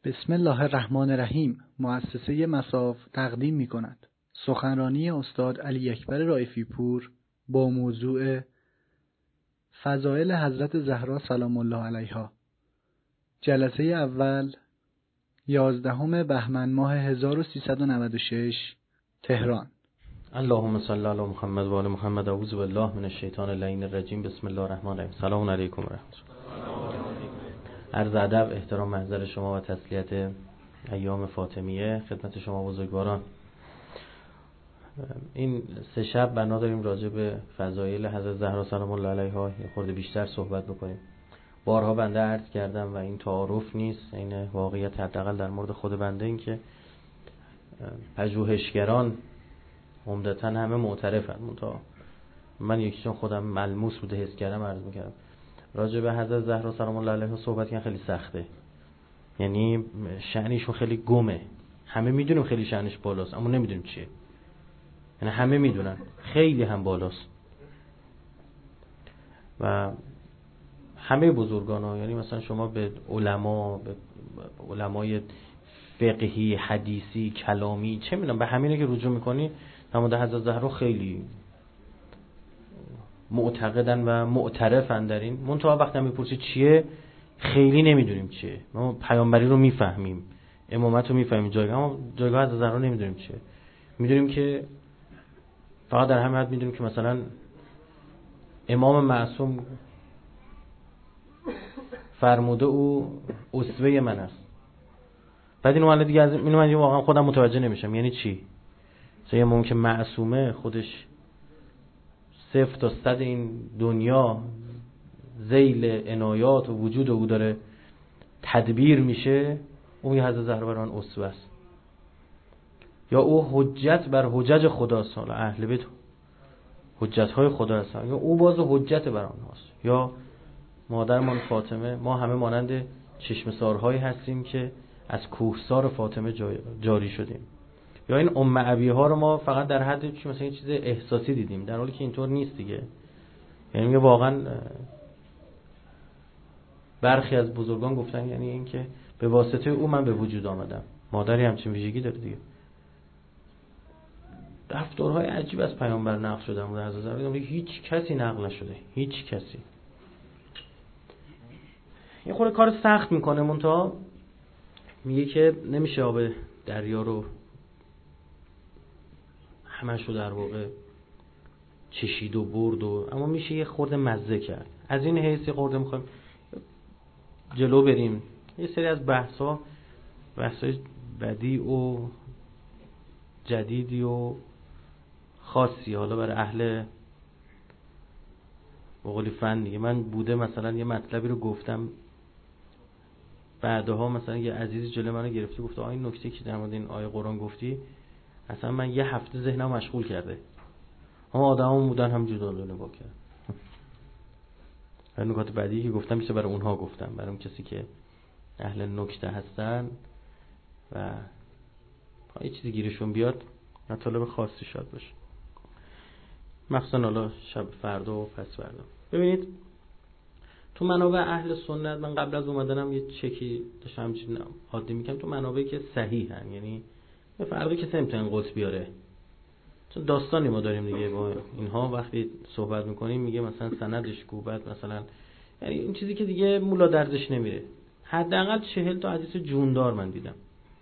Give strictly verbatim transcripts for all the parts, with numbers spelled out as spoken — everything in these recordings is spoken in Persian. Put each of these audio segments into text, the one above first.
بسم الله الرحمن الرحیم. مؤسسه مصاف تقدیم می کند سخنرانی استاد علی اکبر رائفی پور با موضوع فضائل حضرت زهرا سلام الله علیها. جلسه اول یازدهم بهمن ماه هزار و سیصد و نود و شش، تهران. اللهم صل علی محمد و آل محمد. اعوذ بالله من الشیطان اللعین الرجیم. بسم الله الرحمن الرحیم. سلام علیکم و رحمت الله. عرض ادب، احترام محضر شما و تسلیت ایام فاطمیه خدمت شما بزرگواران. این سه شب بنا داریم راجع به فضایل حضرت زهرا سلام الله علیها یه خورده بیشتر صحبت بکنیم. بارها بنده عرض کردم و این تعارف نیست، این واقعیت حداقل در مورد خود بنده، این که پژوهشگران عمدتاً همه معترفن، منتها من یکیشون خودم ملموس بوده حس کردم عرض میکردم راجع به حضرت زهرا سلام الله علیها صحبت کردن خیلی سخته، یعنی شأنشون خیلی گمه. همه میدونیم خیلی شأنش بالاست اما نمیدونیم چیه، یعنی همه میدونن خیلی هم بالاست و همه بزرگان ها، یعنی مثلا شما به علما، به علمای فقهی، حدیثی، کلامی، چه میدونم، به همینه که رجوع میکنی در مورد حضرت زهرا خیلی معتقدن و معترفن در این. منتها وقتی هم میپرسی چیه خیلی نمیدونیم چیه. ما پیامبری رو میفهمیم، امامت رو میفهمیم، جایگاه اما جایگاه حضرت زهرا نمیدونیم چیه. میدونیم که فقط در همین حد میدونیم که مثلا امام معصوم فرموده او اسوه من است. بعد اینو من دیگه از اینو من واقعا خودم متوجه نمیشم یعنی چی. مثلا یه امام که معصومه خودش صفر تا صد این دنیا ذیل عنایات و وجود او داره تدبیر میشه، اون یه حضرت زهرا بر من اسوه است. یا او حجت بر حجج خداست، حالا اهل بیت حجت های خدا هستن، یا او باز حجت بر آنهاست. یا مادرمان فاطمه، ما همه مانند چشمسارهایی هستیم که از کوهسار فاطمه جاری شدیم. یا این ام ابیها ها رو ما فقط در حد چی مثلا یه چیز احساسی دیدیم، در حالی که اینطور نیست دیگه. یعنی میگه واقعا برخی از بزرگان گفتن یعنی این که به واسطه او من به وجود آمدم. مادری همچین ویژگی داره دیگه. رفتارهای عجیب از پیامبر نقل شده بود از نظر هیچ کسی نقل نشده، هیچ کسی. این خورده کار سخت میکنه، منتها میگه که نمیشه آب دریا رو همش رو در واقع چشید و برد و، اما میشه یه خورده مزه کرد. از این حیث یه خورده میخوایم جلو بریم. یه سری از بحثا بحثای بدیع و جدیدی و خاصی حالا برای اهل بقولی فن دیگه. من بوده مثلا یه مطلبی رو گفتم، بعدها مثلا یه عزیزی جلوی منو گرفته گفته آ این نکته که در مورد این آیه قرآن گفتی اصلا من یه هفته ذهنم مشغول کرده. اما آدمام بودن هم جدا نگاه کردن. و نکات بعدی که گفتم میشه برای اونها گفتم، برای اون کسی که اهل نکته هستن و یه چیزی گیرشون بیاد مطالب خاصی شاد باشه، مخصوصا حالا شب فردا و پس فردا. ببینید تو منابع اهل سنت، من قبل از اومدنم یه چکی داشتم همچین عادی میکنم، تو منابعی که صحیحن، یعنی یه فرقی کسی نمیتونه قطع بیاره. چون داستانی ما داریم دیگه با اینها وقتی صحبت میکنیم میگه مثلا سندش کو، بعد مثلا یعنی این چیزی که دیگه مولا دردش نمیره. حداقل چهل تا حدیث جوندار من دیدم،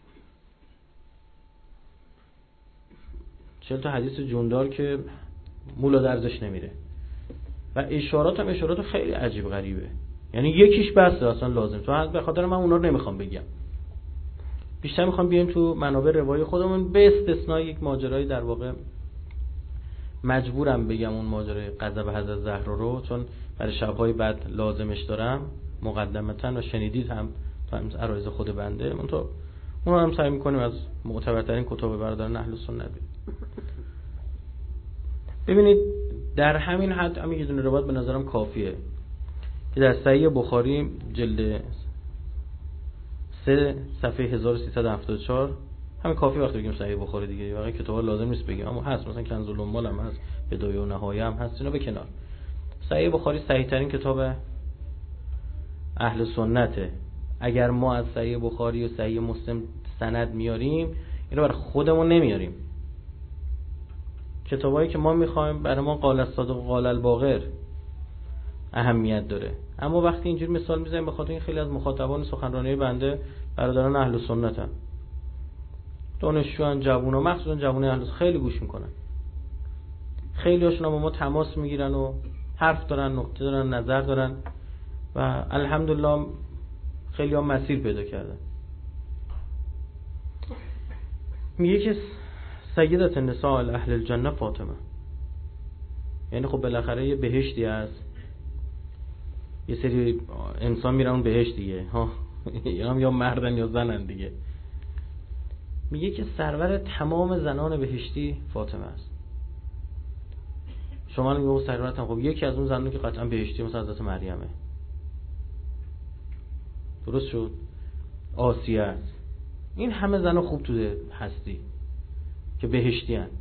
چهل تا حدیث جوندار که مولا دردش نمیره و اشارات هم اشارات خیلی عجیب غریبه. یعنی یکیش بس اصلا لازم، تو به خاطر من اونا رو نمیخوام بگم، بیشتر میخوام بیایم تو منابع روایی خودمون، به استثنای یک ماجرایی در واقع مجبورم بگم اون ماجرای غضب حضرت زهرا رو، چون برای شب‌های بعد لازمش دارم مقدمتاً و شنیدید هم تو هم عرایض خود بنده. من تو اون رو هم سعی میکنیم از معتبرترین کتاب برادران اهل سنت. ببینید در همین حد همین یه دونه روایت به نظرم کافیه که در صحیح بخاری جلد سه صفحه هزار و سیصد و هفتاد و چهار، همین کافی وقتی بگیم صحیح بخاری دیگه، واقعا کتابا لازم نیست بگیم، اما هست مثلا کنز الاموال هم هست، بدایه و نهایه هم هست، اینا به کنار. صحیح بخاری صحیح ترین کتاب اهل سنته اگر ما از صحیح بخاری و صحیح مسلم سند میاریم، اینو برای خودمون نمیاریم. کتابایی که ما میخوایم برای ما قال الصادق و قال الباقر اهمیت داره. اما وقتی اینجوری مثال میزنیم به خاطر این خیلی از مخاطبان سخنرانی بنده برادران اهل سنتن، دانشجوان، جوونا، مخصوصا جوون اهل سنت خیلی گوش میکنن. خیلی هاشون با ما تماس میگیرن و حرف دارن، نقطه دارن، نظر دارن و الحمدلله خیلی ها مسیر پیدا کردن. میگه که سیدت النساء اهل الجنه فاطمه، یعنی خب بالاخره یه بهشتی هست، یه سری انسان میرن اون بهشت دیگه ها، یا مردن یا زنن دیگه. میگه که سرور تمام زنان بهشتی فاطمه است. شما میگه سرورت هم، خب یکی از اون زنان که قطعا بهشتی مثلا حضرت مریمه، درست شد، آسیه است. این همه زن خوب تو هستی که بهشتی هن.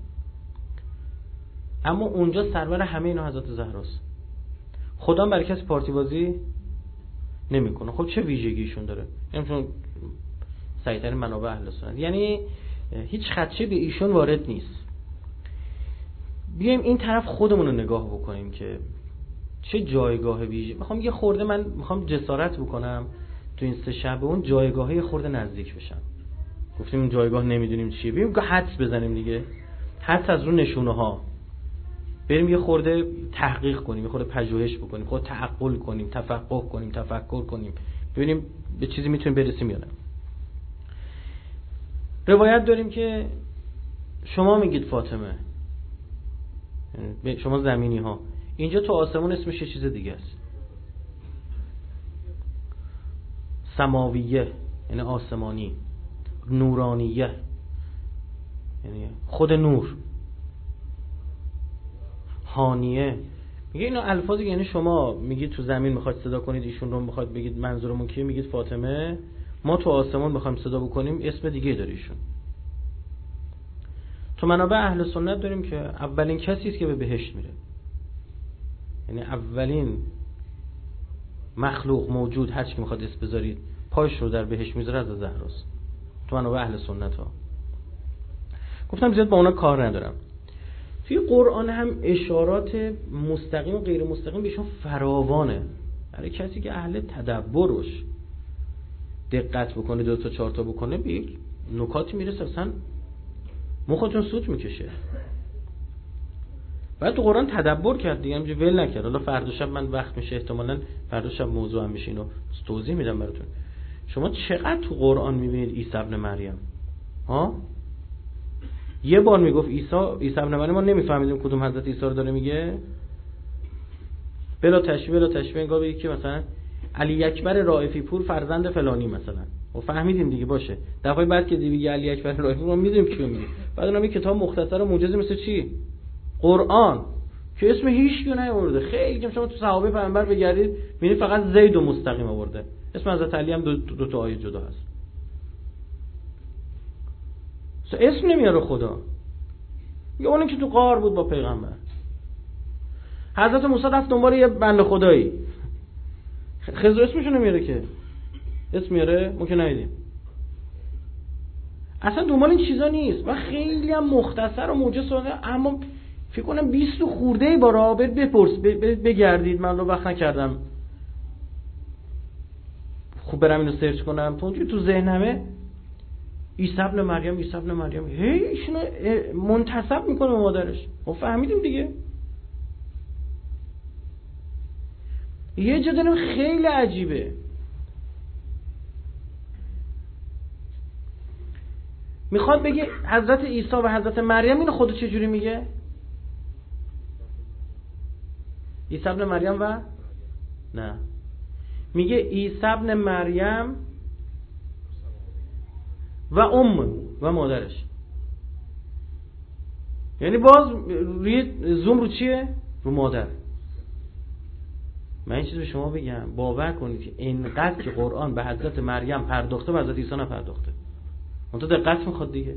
اما اونجا سرور همه اینا حضرت زهراست. خدا برای کسی پارتی بازی نمیکنه. خب چه ویژگیشون داره؟ یعنی چون سعی‌ترین منابع اهل سنت، یعنی هیچ خدشه به ایشون وارد نیست. بیایم این طرف خودمون رو نگاه بکنیم که چه جایگاه ویژه. میخوام یه خورده من میخوام جسارت بکنم تو این سه شب اون جایگاهی خورده نزدیک بشم. گفتیم این جایگاه نمیدونیم چیه، بیایم حدس بزنیم دیگه، حدس از رو نشونه ها بریم یه خورده تحقیق کنیم، یه خورده پژوهش بکنیم، خود تعقل کنیم، تفقه کنیم، تفکر کنیم، ببینیم به چیزی میتونیم برسیم یا نه. روایت داریم که شما میگید فاطمه، شما زمینی ها، اینجا تو آسمون اسمش یه چیز دیگه است. سماویه یعنی آسمانی، نورانیه یعنی خود نور، هانیه. میگه اینا الفاظی، یعنی شما میگید تو زمین میخواید صدا کنید ایشون رو، میخواید بگید منظورمون کیه، میگید فاطمه. ما تو آسمان بخوایم صدا بکنیم اسم دیگه داره ایشون. تو منابع اهل سنت داریم که اولین کسی است که به بهشت میره، یعنی اولین مخلوق موجود هر چی که میخواد اسم بذارید پاش رو در بهشت میذاره از زهراست. تو منابع اهل سنت ها گفتم زیاد با اونا کار ندارم. توی قرآن هم اشارات مستقیم و غیر مستقیم بهشون فراوانه. برای کسی که اهل تدبرش دقت بکنه، دو تا چهار تا بکنه، به یک نکاتی میرسه اصلا مختون سوت میکشه. بعد تو قرآن تدبر کرد دیگه، همینجوری ول نکرد. حالا فردا شب من وقت میشه، احتمالاً فردا شب موضوع هم میشه، اینو توضیح میدم براتون. شما چقدر تو قرآن میبینید عیسی ابن مریم ها؟ یه بار میگفت عیسی عیسی ابن مریم، ما نمیفهمیدیم کدوم حضرت عیسی رو داره میگه. بلا تشبیه بلا تشبیه انگار بگه که مثلا علی اکبر رائفی پور فرزند فلانی مثلا، و فهمیدیم دیگه باشه. دفعه بعد که دیگه علی اکبر رائفی پور ما میدونیم کیو میگه. بعد اونم یه کتاب مختصر و موجز مثل چی؟ قرآن که اسم هیچ کیو نیاورده. خیلی که شما تو صحابه پیامبر بگردید میبینید فقط زید و مستقیم آورده. اسم حضرت علی هم دو, دو تا آیه جدا هست. اسم نمیاره خدا. یه اونی که تو غار بود با پیغمبر. حضرت موسی رفت دنبال یه بنده خدایی، خضر اسمشو نمیاره که. اسم میاره ما که ندیدیم. اصلا دنبال این چیزا نیست و خیلی هم مختصر و موجز ساده. اما فکر کنم بیست خورده ای بارا برید بپرس بگردید، من رو وقت نکردم خوب برم اینو سرچ کنم. تو اونجوری تو ذهنمه عیسی ابن مریم عیسی ابن مریم هی ایشونو منتسب میکنه به مادرش. ما فهمیدیم دیگه. یه جا داریم خیلی عجیبه، میخواد بگه حضرت عیسی و حضرت مریم، اینو خودو چجوری میگه؟ عیسی ابن مریم و نه، میگه عیسی ابن مریم و ام و مادرش. یعنی باز روی زوم رو چیه؟ رو مادر. من این چیز به شما بگم، باور کنید که اینقدر که قرآن به حضرت مریم پرداخته به حضرت عیسی نپرداخته. اون تو دقت میخواد دیگه.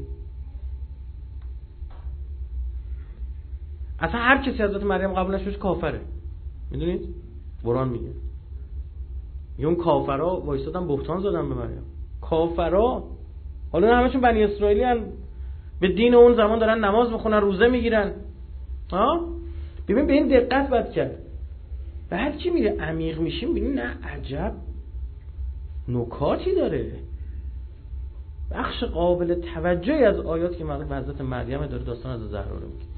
اصلا هر کسی حضرت مریم قبول نشه کافره. میدونید؟ قرآن میگه یه اون کافرا وایسادن بهتان زدن به مریم. کافرا حالا همشون بنی اسرائیلی هن، به دین اون زمان دارن نماز میخونن، روزه میگیرن. ها ببین به این دقت باید کرد. بعد که میره عمیق میشیم ببین نه عجب نکاتی داره. بخش قابل توجهی از آیات که مربوط به حضرت مریم داره داستان از زهرا رو میگه.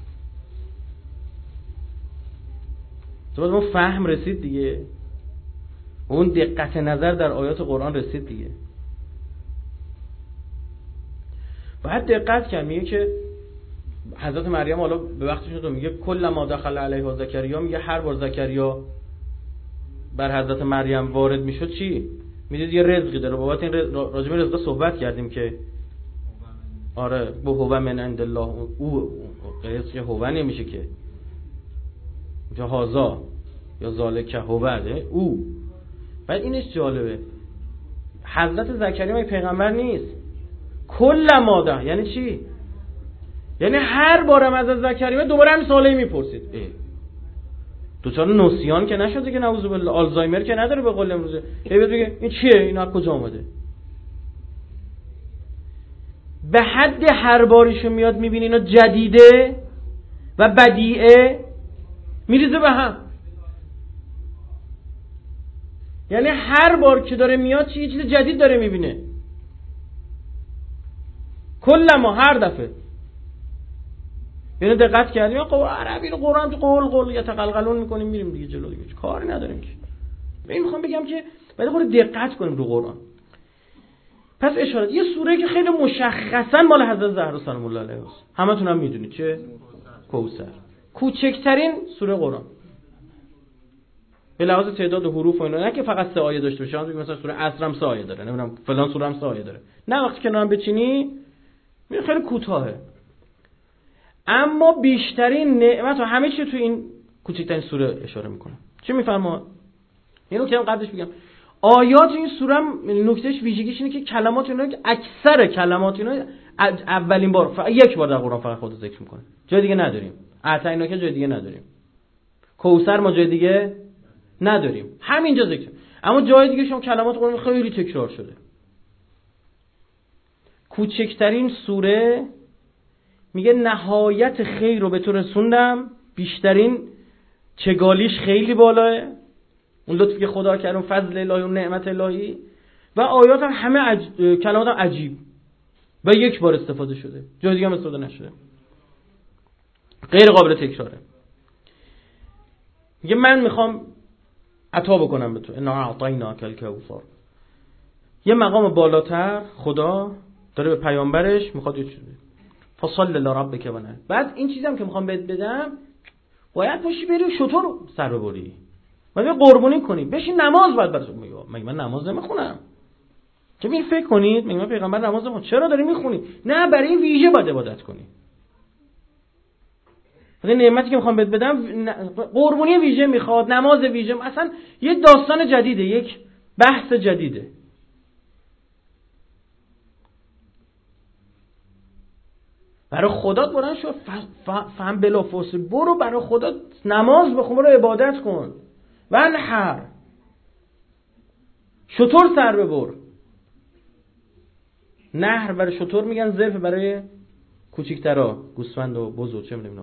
تو ما فهم رسید دیگه، اون دقت نظر در آیات قرآن رسید دیگه. باید دقت کرد. میگه که حضرت مریم حالا به وقتش تو میگه کل ما دخل علیها زکریا، میگه هر بار زکریا بر حضرت مریم وارد میشد چی؟ میدید یه رزقی داره. بابت این راجع به رزق صحبت کردیم که آره به هو من عند الله، او رزق هو نمیشه که جهازا یا ذالک هو او. بعد اینش جالبه، حضرت زکریا پیغمبر نیست. کل ماده یعنی چی؟ یعنی هر بارم از زکریا دوباره هم سوالی میپرسید. دوچار نسیان که نشده که نعوذ بالله، آلزایمر که نداره به قول امروزه. هی بگه این چیه؟ این از کجا اومده؟ به حد هر باریشو میاد میبینی اینا جدیده و بدیعه میریزه به هم. یعنی هر بار که داره میاد چی چیز جدید داره میبینه. کل ما هر دفعه. یعنی دقت کردیم خب عربی رو قرآن تو قول قول یا تقلقلون میکنیم میریم دیگه جلو دیگه کاری نداریم که. من میخوام بگم که باید خود دقت کنیم رو قرآن. پس اشاره یه سوره که خیلی مشخصا مال حضرت زهرا سلام الله علیها است. همتون هم میدونید چه؟ کوثر. کوچکترین سوره قرآن. به لحاظ تعداد حروف و اینا، نه که فقط سه آیه داشته باشه. مثلا سوره عصر هم سه آیه داره، نمیدونم فلان سوره هم سه آیه داره. نه وقتی که نام بچینی میره خیلی کوتاهه. اما بیشترین نعمت و همه چی تو این کوچکترین سوره اشاره میکنه. چی میفرما؟ اینو نکته هم قبلش بگم. آیات این سوره هم نکتهش ویژگیش اینه که کلمات اینا اکثر کلمات اینا اولین بار ف... یک بار در قرآن فقط خود ذکر میکنه. جای دیگه نداریم. اعطینا که جای دیگه نداریم. کوثر ما جای دیگه نداریم. همینجا ذکر. اما جای دیگه شما کلمات قرآن خیلی تکرار شده. کوچکترین سوره میگه نهایت خیر رو به تو رسوندم، بیشترین چگالیش خیلی بالاه، اون لطفی که خدا کرد، اون فضل الهی، اون نعمت الهی. و آیات هم همه عج... کلمات هم عجیب و یک بار استفاده شده، جای دیگه هم استفاده نشده، غیر قابل تکراره. میگه من میخوام عطا بکنم به تو، انا اعطیناک الکوثر. یه مقام بالاتر خدا داره به پیامبرش میخواد یه چیزی فصل لربک و نه. بعد این چیزی هم که میخوام بهت بدم باید پاشی بری شطور سر ببری، مگه قربانی کنی، بشین نماز باید برات. مگه من نماز نمیخونم؟ که می فکر کنید مگه من پیغمبر نماز نمیخونم؟ چرا داری میخونی؟ نه برای این ویژه باید عبادت کنی. این نعمتی که میخوام بهت بدم قربانی ویژه میخواد، نماز ویژه، اصلا یه داستان جدیده، یک بحث جدیده. برای خدا بران شو فهم بلافاصله برو برای خدا نماز بخون، برو عبادت کن. ونحر شطور سر ببر. نهر برای شطور میگن، ظرف برای کوچیک‌ترا، گوسفند و بز و چه میدونم.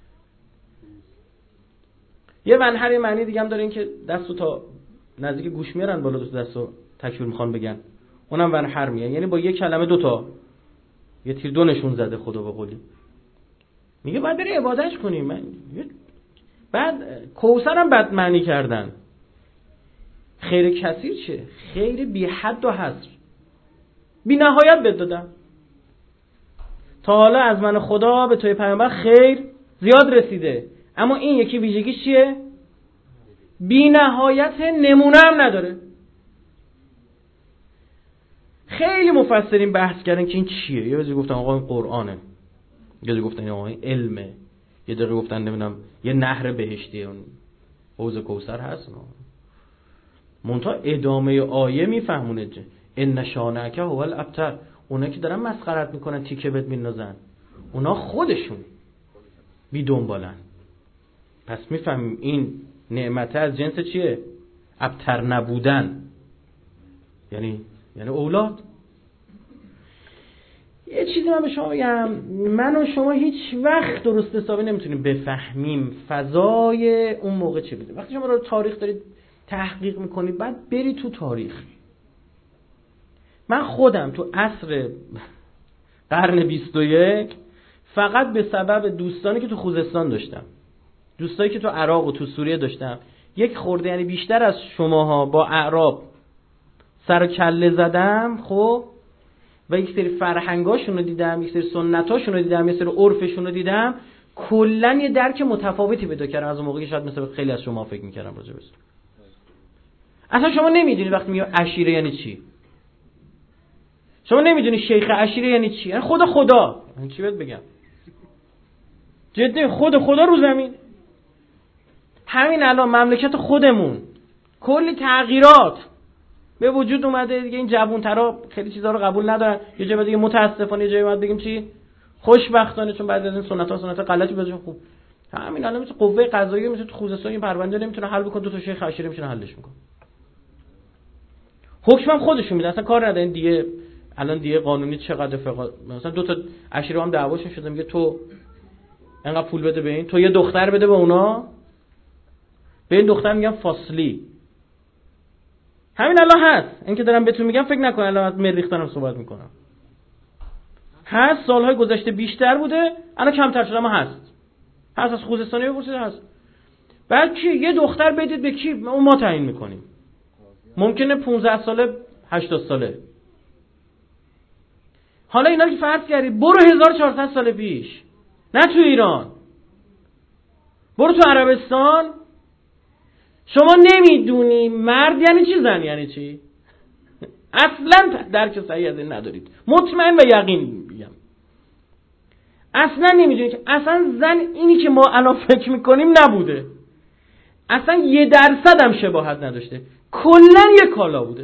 یه ونحر یه معنی دیگه هم داره، این که دستو تا نزدیک گوش میارن بالا، دو دستو تکبیر میخوان بگن، اونم ونحر میگن. یعنی با یک کلمه دو تا یه تیر دو نشون زده خدا به قولی. میگه باید بری عبادت کنی. من بعد کوثر هم بد معنی کردن. خیر کثیر چه؟ خیر بی حد و حصر، بی نهایت بد دادم. تا حالا از من خدا به توی پیامبر خیر زیاد رسیده، اما این یکی ویژگیش چیه؟ بی نهایت، نمونه هم نداره. خیلی مفسرین بحث کردن که این چیه. یه وقتی گفتن آقا این قرآنه، یه وقتی گفتن آقا این علمه، یه دقیقه گفتن نمیدونم یه نهر بهشتیه، اون حوض کوثر هست. منتها ادامه آیه میفهمونه چه ان شانک هو الابتر. اونا که دارن مسخرت میکنن تیکه بهت میندازن، اونا خودشون بی دنبالن. پس میفهمیم این نعمت از جنس چیه؟ ابتر نبودن. یعنی یعنی اولاد. یه چیزی من به شما بگم، من و شما هیچ وقت درست حسابی نمیتونیم بفهمیم فضای اون موقع چه بوده. وقتی شما رو تاریخ دارید تحقیق میکنید بعد بری تو تاریخ. من خودم تو عصر قرن بیست و یک فقط به سبب دوستانی که تو خوزستان داشتم، دوستایی که تو عراق و تو سوریه داشتم، یک خورده یعنی بیشتر از شماها با اعراب سر و کله زدم، خب، و یک سری فرهنگاشون رو دیدم، یک سری سنتاشون رو دیدم، یک سری عرفشون رو دیدم، کلا یه درک متفاوتی پیدا کردم از اون موقعی که شاید مثلا خیلی از شما فکر می‌کردم راجع بهش. اصلا شما نمیدونید وقتی میگم عشیره یعنی چی. شما نمیدونی شیخ عشیره یعنی چی. یعنی خدا خدا. من چی بهت بگم؟ جدی خود خدا رو زمین. همین الان مملکت خودمون کلی تغییرات به وجود اومده دیگه. این جوان‌ترا خیلی چیزا رو قبول ندارن. یه جای دیگه متاسفانه یه جایی باید بگیم چی؟ خوشبختانه، چون بعضی از این سنت‌ها سنت غلطی بزنن. خوب همین الان مثل قوه قضاییه، مثل تو خوزستان این پرونده نمیتونه حل بکنه، دو تا شیخ عشیره میتونه حلش میکنه. حکمم خودشون میدن، اصلا کار ندارن دیگه. الان دیگه قانونی چقدر فقط مثلا دو تا عشیره هم دعواشون شده، میگه تو انقدر پول بده به این، تو یه دختر بده به اونا، به این دختر میگن فاصلی. همین الان هست. این که دارم بهتون میگم فکر نکن الان از مریخ دارم صحبت میکنم. هست، سالهای گذشته بیشتر بوده، الان کمتر شده اما هست. هست از خوزستانی بپرسید هست. بعد کی یه دختر بدید به کی؟ اون ما تعیین میکنیم. ممکنه پانزده ساله، هشتاد ساله. حالا اینا که فرض کردید برو هزار و چهارصد سال پیش، نه تو ایران، برو تو عربستان، شما نمیدونی مرد یعنی چی، زن یعنی چی. اصلا درک صحیح از این ندارید. مطمئن و یقین میگم اصلا نمیدونید که اصلا زن اینی که ما الان فکر میکنیم نبوده. اصلا یه درصد هم شباهت نداشته، کلا یه کالا بوده.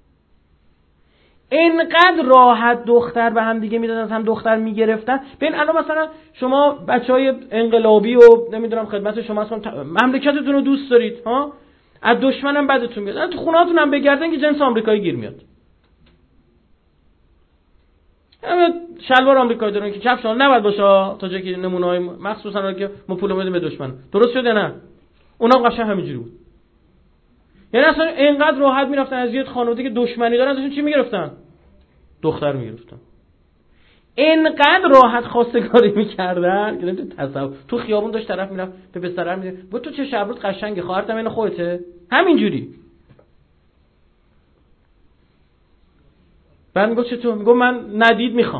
اینقدر راحت دختر به هم دیگه میدادن، هم دختر میگرفتن. ببین الان مثلا شما بچهای انقلابی و نمیدونم خدمت شما هستن، مملکتتون رو دوست دارید ها، از دشمنم بدتون میاد، تو خونه‌هاتون هم بگردن که جنس آمریکایی گیر میاد. همه شلوار آمریکایی دارن که کفش اون نباید باشه تا جایی که نمونه‌های مخصوصا که ما پول میدیم به دشمن. درست شده نه؟ اونا قشنگ همینجوری بود. یعنی اصلا اینقدر راحت میرفتن از یه خانواده که دشمنی دارن ازشون چی میگرفتن؟ دختر میگرفتن. اینقدر راحت خواستگاری میکردن که نمیتونی تصور. تو خیابون داشت طرف میرفت به پسرم میگه بود تو چه شبرت قشنگه، خواهرتم این خودته، همینجوری. بعد میگه چطور؟ میگه من ندید میخوام.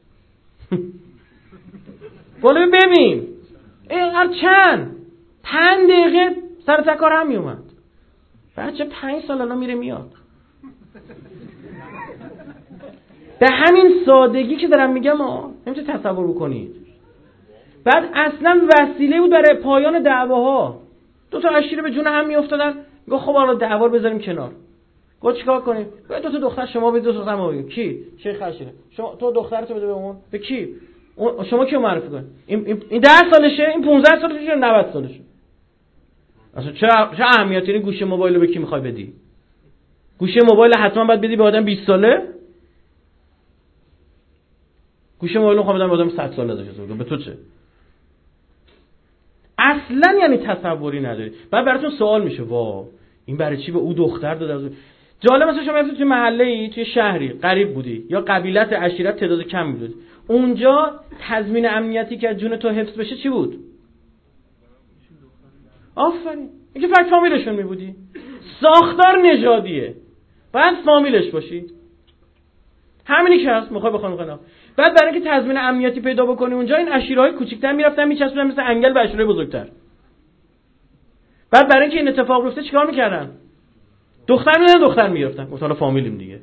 گفتم ببین اینقدر چند پنج دقیقه سر تکار هم میومد. بچه پنج سال الان میره میاد. به همین سادگی که دارم میگم ها، نمیشه تصور بکنید. بعد اصلا وسیله بود برای پایان دعواها. دو تا عشیره به جون هم میافتادن. گفت خب حالا دعوا رو بذاریم کنار. گفت چیکار کنیم؟ گفت دو تا دختر شما بدید، دو تا دختر ما بدید. کی؟ شیخ عشیره. شما تو دخترتو بده به اون. به کی؟ شما کیو معرفی کن؟ این این ده سالشه، این پانزده سالشه، نود سالشه. اصلا چه چه اهمیتی این گوشه موبایل رو به کی میخوای بدی؟ گوشه موبایل حتما باید بدی به آدم بیست ساله؟ گوشه موبایل رو میخوام بدم به آدم صد ساله داشته باشه. به تو چه؟ اصلا یعنی تصوری نداری. بعد براتون سوال میشه وا این برای چی به او دختر داده؟ جالب مثلا شما رفتی توی محله‌ای، توی شهری غریب بودی یا قبیلت عشیرت تعداد کم بود، اونجا تضمین امنیتی که از جون تو حفظ بشه چی بود؟ آفرین. اینکه فقط فامیلشون میبودی. ساختار نژادیه، باید فامیلش باشی. همینی که هست. میخوای بخوام بخوام بعد برای اینکه تضمین امنیتی پیدا بکنی اونجا این عشیره‌های کوچیک‌تر میرفتن میچسبوندن مثل انگل به عشیره بزرگتر. بعد برای اینکه این اتفاق بیفته چیکار میکردن؟ دختر میدن دختر میگرفتن. گفتن حالا فامیلیم دیگه.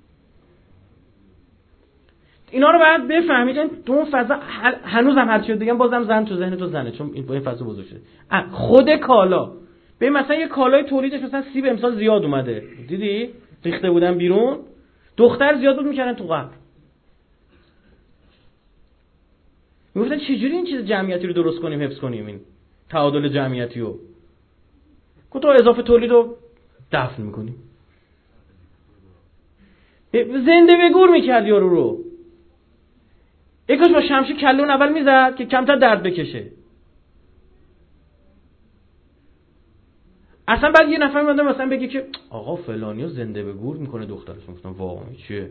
اینا رو باید بفهمید. تو اون فضا هنوزم هر چی بگم بازم زن تو ذهن تو زنه، چون این با این فضا بزرگ شده. خود کالا ببین مثلا یه کالای تولیدش مثلا سیب امسال زیاد اومده، دیدی ریخته بودن بیرون، دختر زیاد بود میکردن تو قبر. میگفتن چجوری این چیز جمعیتی رو درست کنیم، حفظ کنیم این تعادل جمعیتی رو. گفت تو اضافه تولید رو دفن میکنی. زنده به گور میکرد یارو رو. یکاش با شمشیر کله اون اول میزد که کمتر درد بکشه. اصلا بعد یه نفر میاد مثلا بگه که آقا فلانیو زنده به گور میکنه دخترش. گفتم واقعا چیه؟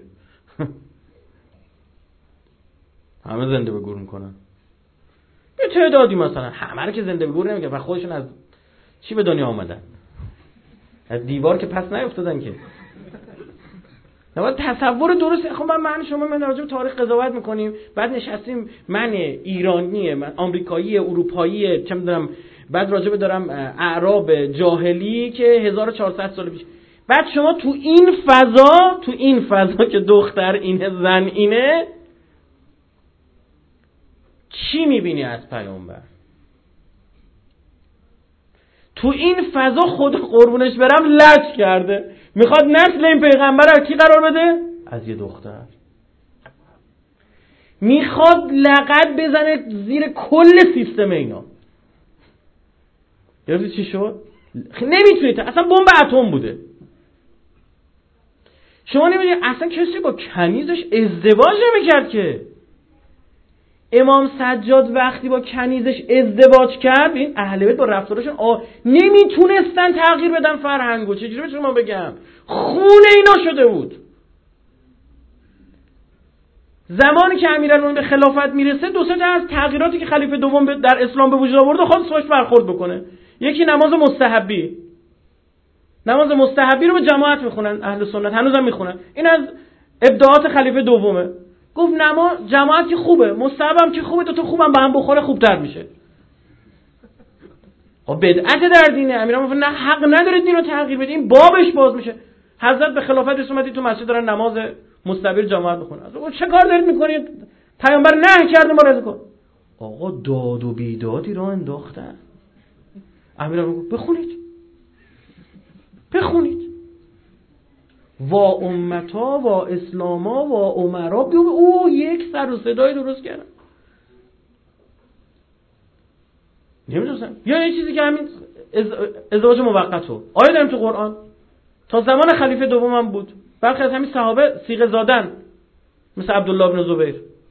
همه زنده به گور میکنن. یه تعدادی مثلا همه رو که زنده به گور نمیکنن و خودشون از چی به دنیا آمدن؟ از دیوار که پس نیفتادن که. نباید تصور درست. خب من من شما من راجع به تاریخ قضاوت میکنیم، بعد نشستیم من ایرانی، من آمریکایی، اروپایی، چه میدونم، بعد راجع به دارم اعراب جاهلی که هزار و چهارصد سال پیش. بعد شما تو این فضا، تو این فضا که دختر اینه زن اینه، چی میبینی از پیامبر؟ تو این فضا خود قربونش برم لج کرده، میخواد نسل این پیغمبر رو کی قرار بده؟ از یه دختر. میخواد لقد بزنه زیر کل سیستم اینا. گرفتی چی شد؟ نمیتونید، اصلا بمب اتم بوده. شما نمیدونید اصلا کسی با کنیزش ازدواج نمیکرد که. امام سجاد وقتی با کنیزش ازدواج کرد، این اهل بیت با رفتارشون آ... نمیتونستن تغییر بدن فرهنگو. چجوری به شما بگم؟ خون اینا شده بود. زمانی که امیرالمومنین به خلافت میرسه، دو سه تا از تغییراتی که خلیفه دوم در اسلام به وجود آورده خواست باش برخورد بکنه. یکی نماز مستحبی. نماز مستحبی رو به جماعت میخونن اهل سنت، هنوزم میخونن. این از ابداعات خلیفه دومه. گفت نماز جماعت که خوبه، مستحبم که خوبه، دو تا خوبم با هم بخوره خوبتر میشه. خب بدعت در دینه. امیرالمومنین نه حق نداره دین رو تغییر بده، این بابش باز میشه. حضرت به خلافت رسومتی تو مسجد دارن نماز مستحبی جماعت میخونن. آقا چه کار دارید میکنید؟ پیامبر نهی کرده ما رضا کن. آقا داد و بیدادی را انداختن. امیرالمومنین بخونید. بخونید. وا امتا وا اسلاما وا امرا، او یک سر و صدای درست کردن. نمیدونستم. یا یه چیزی که همین ازدواج موقتو آیه داریم تو قرآن، تا زمان خلیفه دوم هم بود. برخی از همین صحابه صیغه زادن، مثل عبدالله بن زبیر.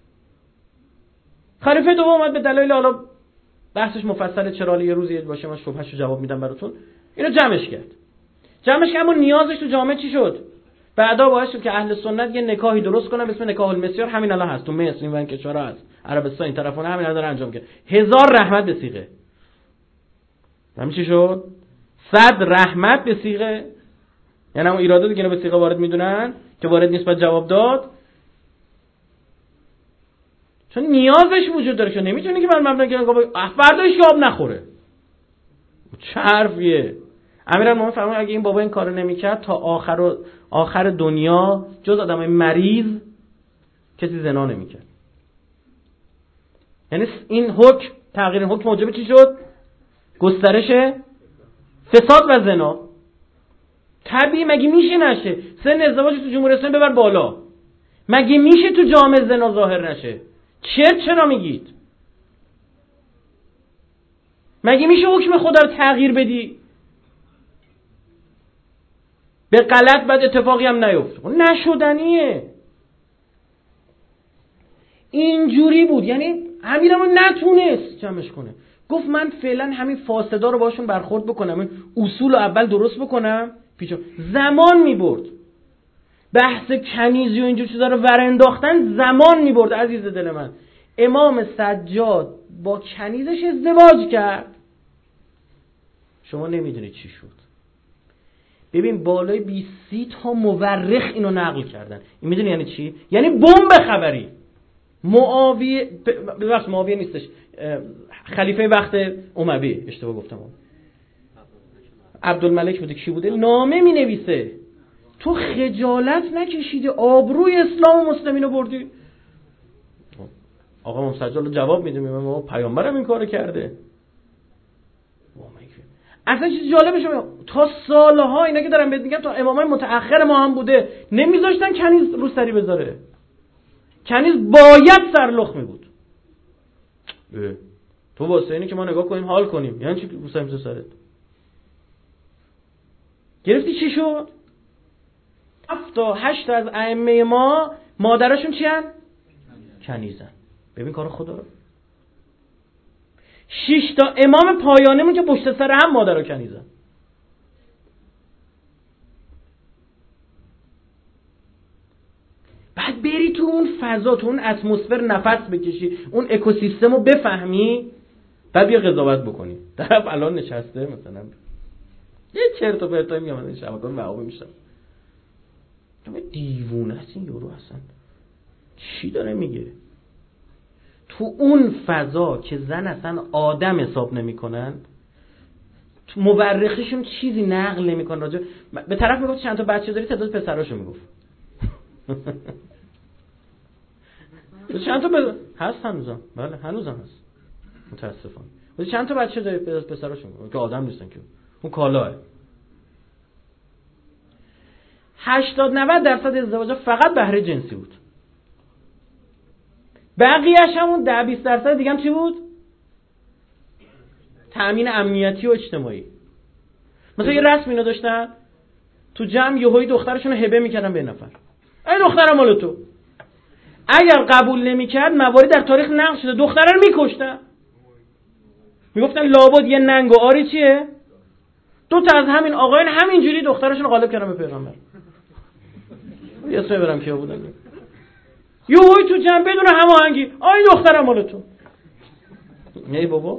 خلیفه دوم اومد به دلایل، حالا بحثش مفصله، چرا یه روزی باشه من شبههشو جواب میدم براتون. اینو جمعش کرد. جمعش که اما نیازش تو جامعه چی شد؟ بعدا باعث شد که اهل سنت یه نکاحی درست کنن به اسم نکاح المسیار. همین الان هست تو مصر، این ون کشورها هست، عربستان، این طرفونه، همین الان داره انجام میشه. هزار رحمت به صیغه. همین چی شد؟ صد رحمت به صیغه. یعنی اون ایراداتی که اینا به صیغه وارد میدونن که وارد نیست بعد جواب داد، چون نیازش وجود داره. که نمیتونی که من مبنا کنم فرداش آب نخوره. چه حرفیه؟ امیرالمومنین فرمود اگه این بابا این کارو نمیکرد تا آخر و آخر دنیا جز آدمای مریض کسی زنا نمیکرد. یعنی این حکم، تغییر این حکم موجب چی شد؟ گسترش فساد و زنا. طبیعی مگه میشه نشه؟ سن ازدواج تو جمهوری اسلامی ببر بالا. مگه میشه تو جامعه زنا ظاهر نشه؟ چرا چرا میگید؟ مگه میشه حکم خدا رو تغییر بدی؟ به غلط بعد اتفاقی هم نیفته. نشدنیه. اینجوری بود. یعنی امیرالمومنین نتونست جمعش کنه. گفت من فعلا همین فاسدا رو باشون برخورد بکنم، این اصول رو اول درست بکنم. پیچو زمان میبرد. بحث کنیزی و اینجور چیزا رو ور انداختن زمان میبرد. عزیز دل من، امام سجاد با کنیزش ازدواج کرد. شما نمیدونید چی شد. ببین بالای بیست تا مورخ اینو نقل کردن. این میدونی یعنی چی؟ یعنی بمب خبری. معاویه ببخشید معاویه نیستش، خلیفه وقت اموی، اشتباه گفتم، عبدالملک بوده، کی بوده، نامه می نویسه تو خجالت نکشیدی آبروی اسلام و مسلمین رو بردی. آقا امام سجاد جواب میده میگه ما پیامبرم این کارو کرده. اصلا چیز جالبه شما تا سالها اینا که دارم بهت میگم تا امامای متأخر ما هم بوده نمیذاشتن کنیز رو سری بذاره. کنیز باید سرلخ می بود. تو واسه اینه که ما نگاه کنیم حال کنیم، یعنی چی رو سری سرت؟ گرفتی چی شد؟ هفت تا هشت تا از ائمه ما مادرشون چی هن؟ کنیزن. ببین کار خدا رو. شش تا امام پایانمون که پشت سر هم مادر و کنیزن. بعد بری تو اون فضا، تو اون اتمسفر نفس بکشی، اون اکوسیستم رو بفهمی، بعد بیا قضاوت بکنی. طرف الان نشسته مثلا یه چرت و پرتایی میگم این شبکه‌های وهابی میشم. تو دیوونه است این یورو اصلا. چی داره میگه؟ تو اون فضا که زن اصلا آدم حساب نمیکنن، تو مورخشون چیزی نقل نمیکنن راجع به طرف میگفت چند تا بچه داری، تعداد پسراشو میگفت. تو چند تا بز... هست هنوزم؟ بله هنوزم هست متاسفانه. تو چند تا بچه داری، پسراشو میگفت که آدم نیستن که اون کالاه. هشتاد نود درصد ازدواجا فقط بهره جنسی بود. بقیه‌اش همون ده بیست درصد دیگه هم چی بود؟ تأمین امنیتی و اجتماعی. مثلا یه رسم اینا داشتن تو جمع یهویی دخترشون رو هبه میکردن به نفر. ای دخترم مال تو. اگر قبول نمیکرد مواردی در تاریخ نقل شده دختره رو میکشتن. میگفتن لابد یه ننگ و آری چیه؟ دو تا از همین آقایان همینجوری دخترشون رو غالب کردن به پیغمبر. یه اسم برم کیا بودن. یهویی تو جمع بدون هماهنگی آی دخترم مال تو. ای بابا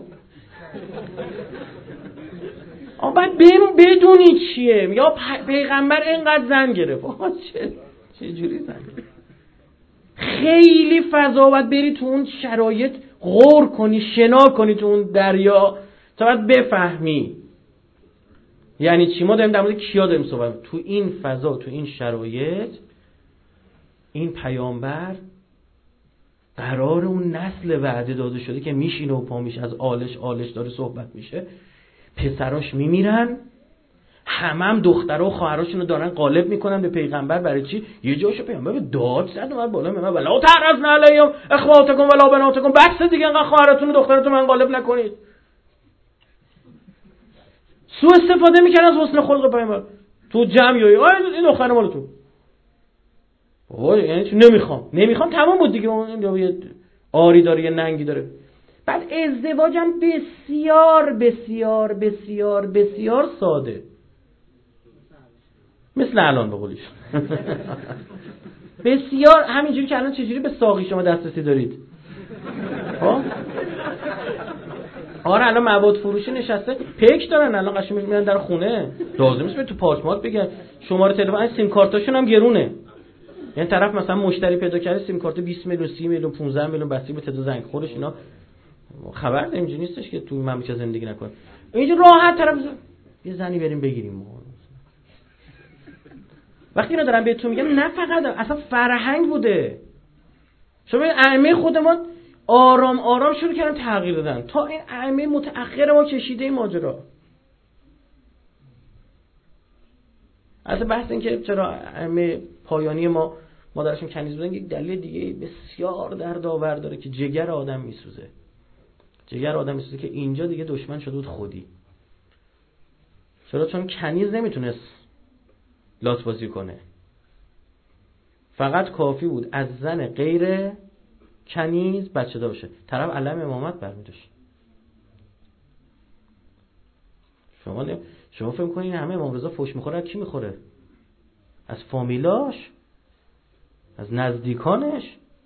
آ بعد بدونی چیه؟ یا پیغمبر اینقدر زن گرفت. آ چه چه جوری زن گرفت؟ خیلی فضا باید بری تو اون شرایط غور کنی، شنا کنی تو اون دریا تا باید بفهمی یعنی چی. ما داریم در مورد کیا داریم صحبت. تو این فضا، تو این شرایط، این پیامبر قرار اون نسل وعده داده شده که میشینه و پا میشه، از آلش آلش داره صحبت میشه، پسراش میمیرن، همه هم دخترها و خواهراشونو دارن غالب میکنن به پیغمبر. برای چی؟ یه جاشو پیغمبر به داد زد اومد بالا میگه ولا تعرضن علیهم اخواتکم ولا بناتکم، بس دیگه انقدر خواهراتون و دختراتون من غالب نکنید. سوء استفاده میکنن از حسن خلق پیغمبر تو جمع. یا این دختر مال تو. اوه یعنی چی؟ نمیخوام نمیخوام تمام بود دیگه. اون یه آری داره یه ننگی داره. بعد ازدواجم بسیار بسیار بسیار بسیار ساده، مثل الان به قولیش بسیار همینجوری که الان چجوری به ساقی شما دسترسی دارید. ها آره الان مواد فروشی نشسته پیک دارن، الان قشنگ میرن در خونه، لازم نیست تو پارسمات بگن شماره تلفن، سیم کارتاشون هم گرونه. یعنی طرف مثلا مشتری پیدا کرده سیم کارت بیست میلیون سی میلیون پانزده میلیون بسته به تعداد زنگ خورش، اینا خبر اینجوری نیستش که تو مملکت زندگی نکنه. اینجا راحت طرف یه زنی بریم بگیریم ما. وقتی اینا دارم بهتون میگم نه فقط اصلا فرهنگ بوده. شما این ائمه خودمون آرام آرام شروع کردن تغییر دادن تا این ائمه متأخر ما کشیده این ماجرا. اصلا بحث این که چرا ائمه پایانی ما مادرشون کنیز بودن یک دلیل دیگه بسیار دردآور داره که جگر آدم میسوزه. جگر آدم میسوزه که اینجا دیگه دشمن شده بود خودی. چرا؟ چون کنیز نمیتونست لات بازی کنه. فقط کافی بود از زن غیر کنیز بچه دار باشه، طرف علم امامت برمی‌داشت. شما نه شما فکر کنین همه امام رضا فوش میخوره؟ از کی میخوره؟ از فامیلاش، از نزدیکانش.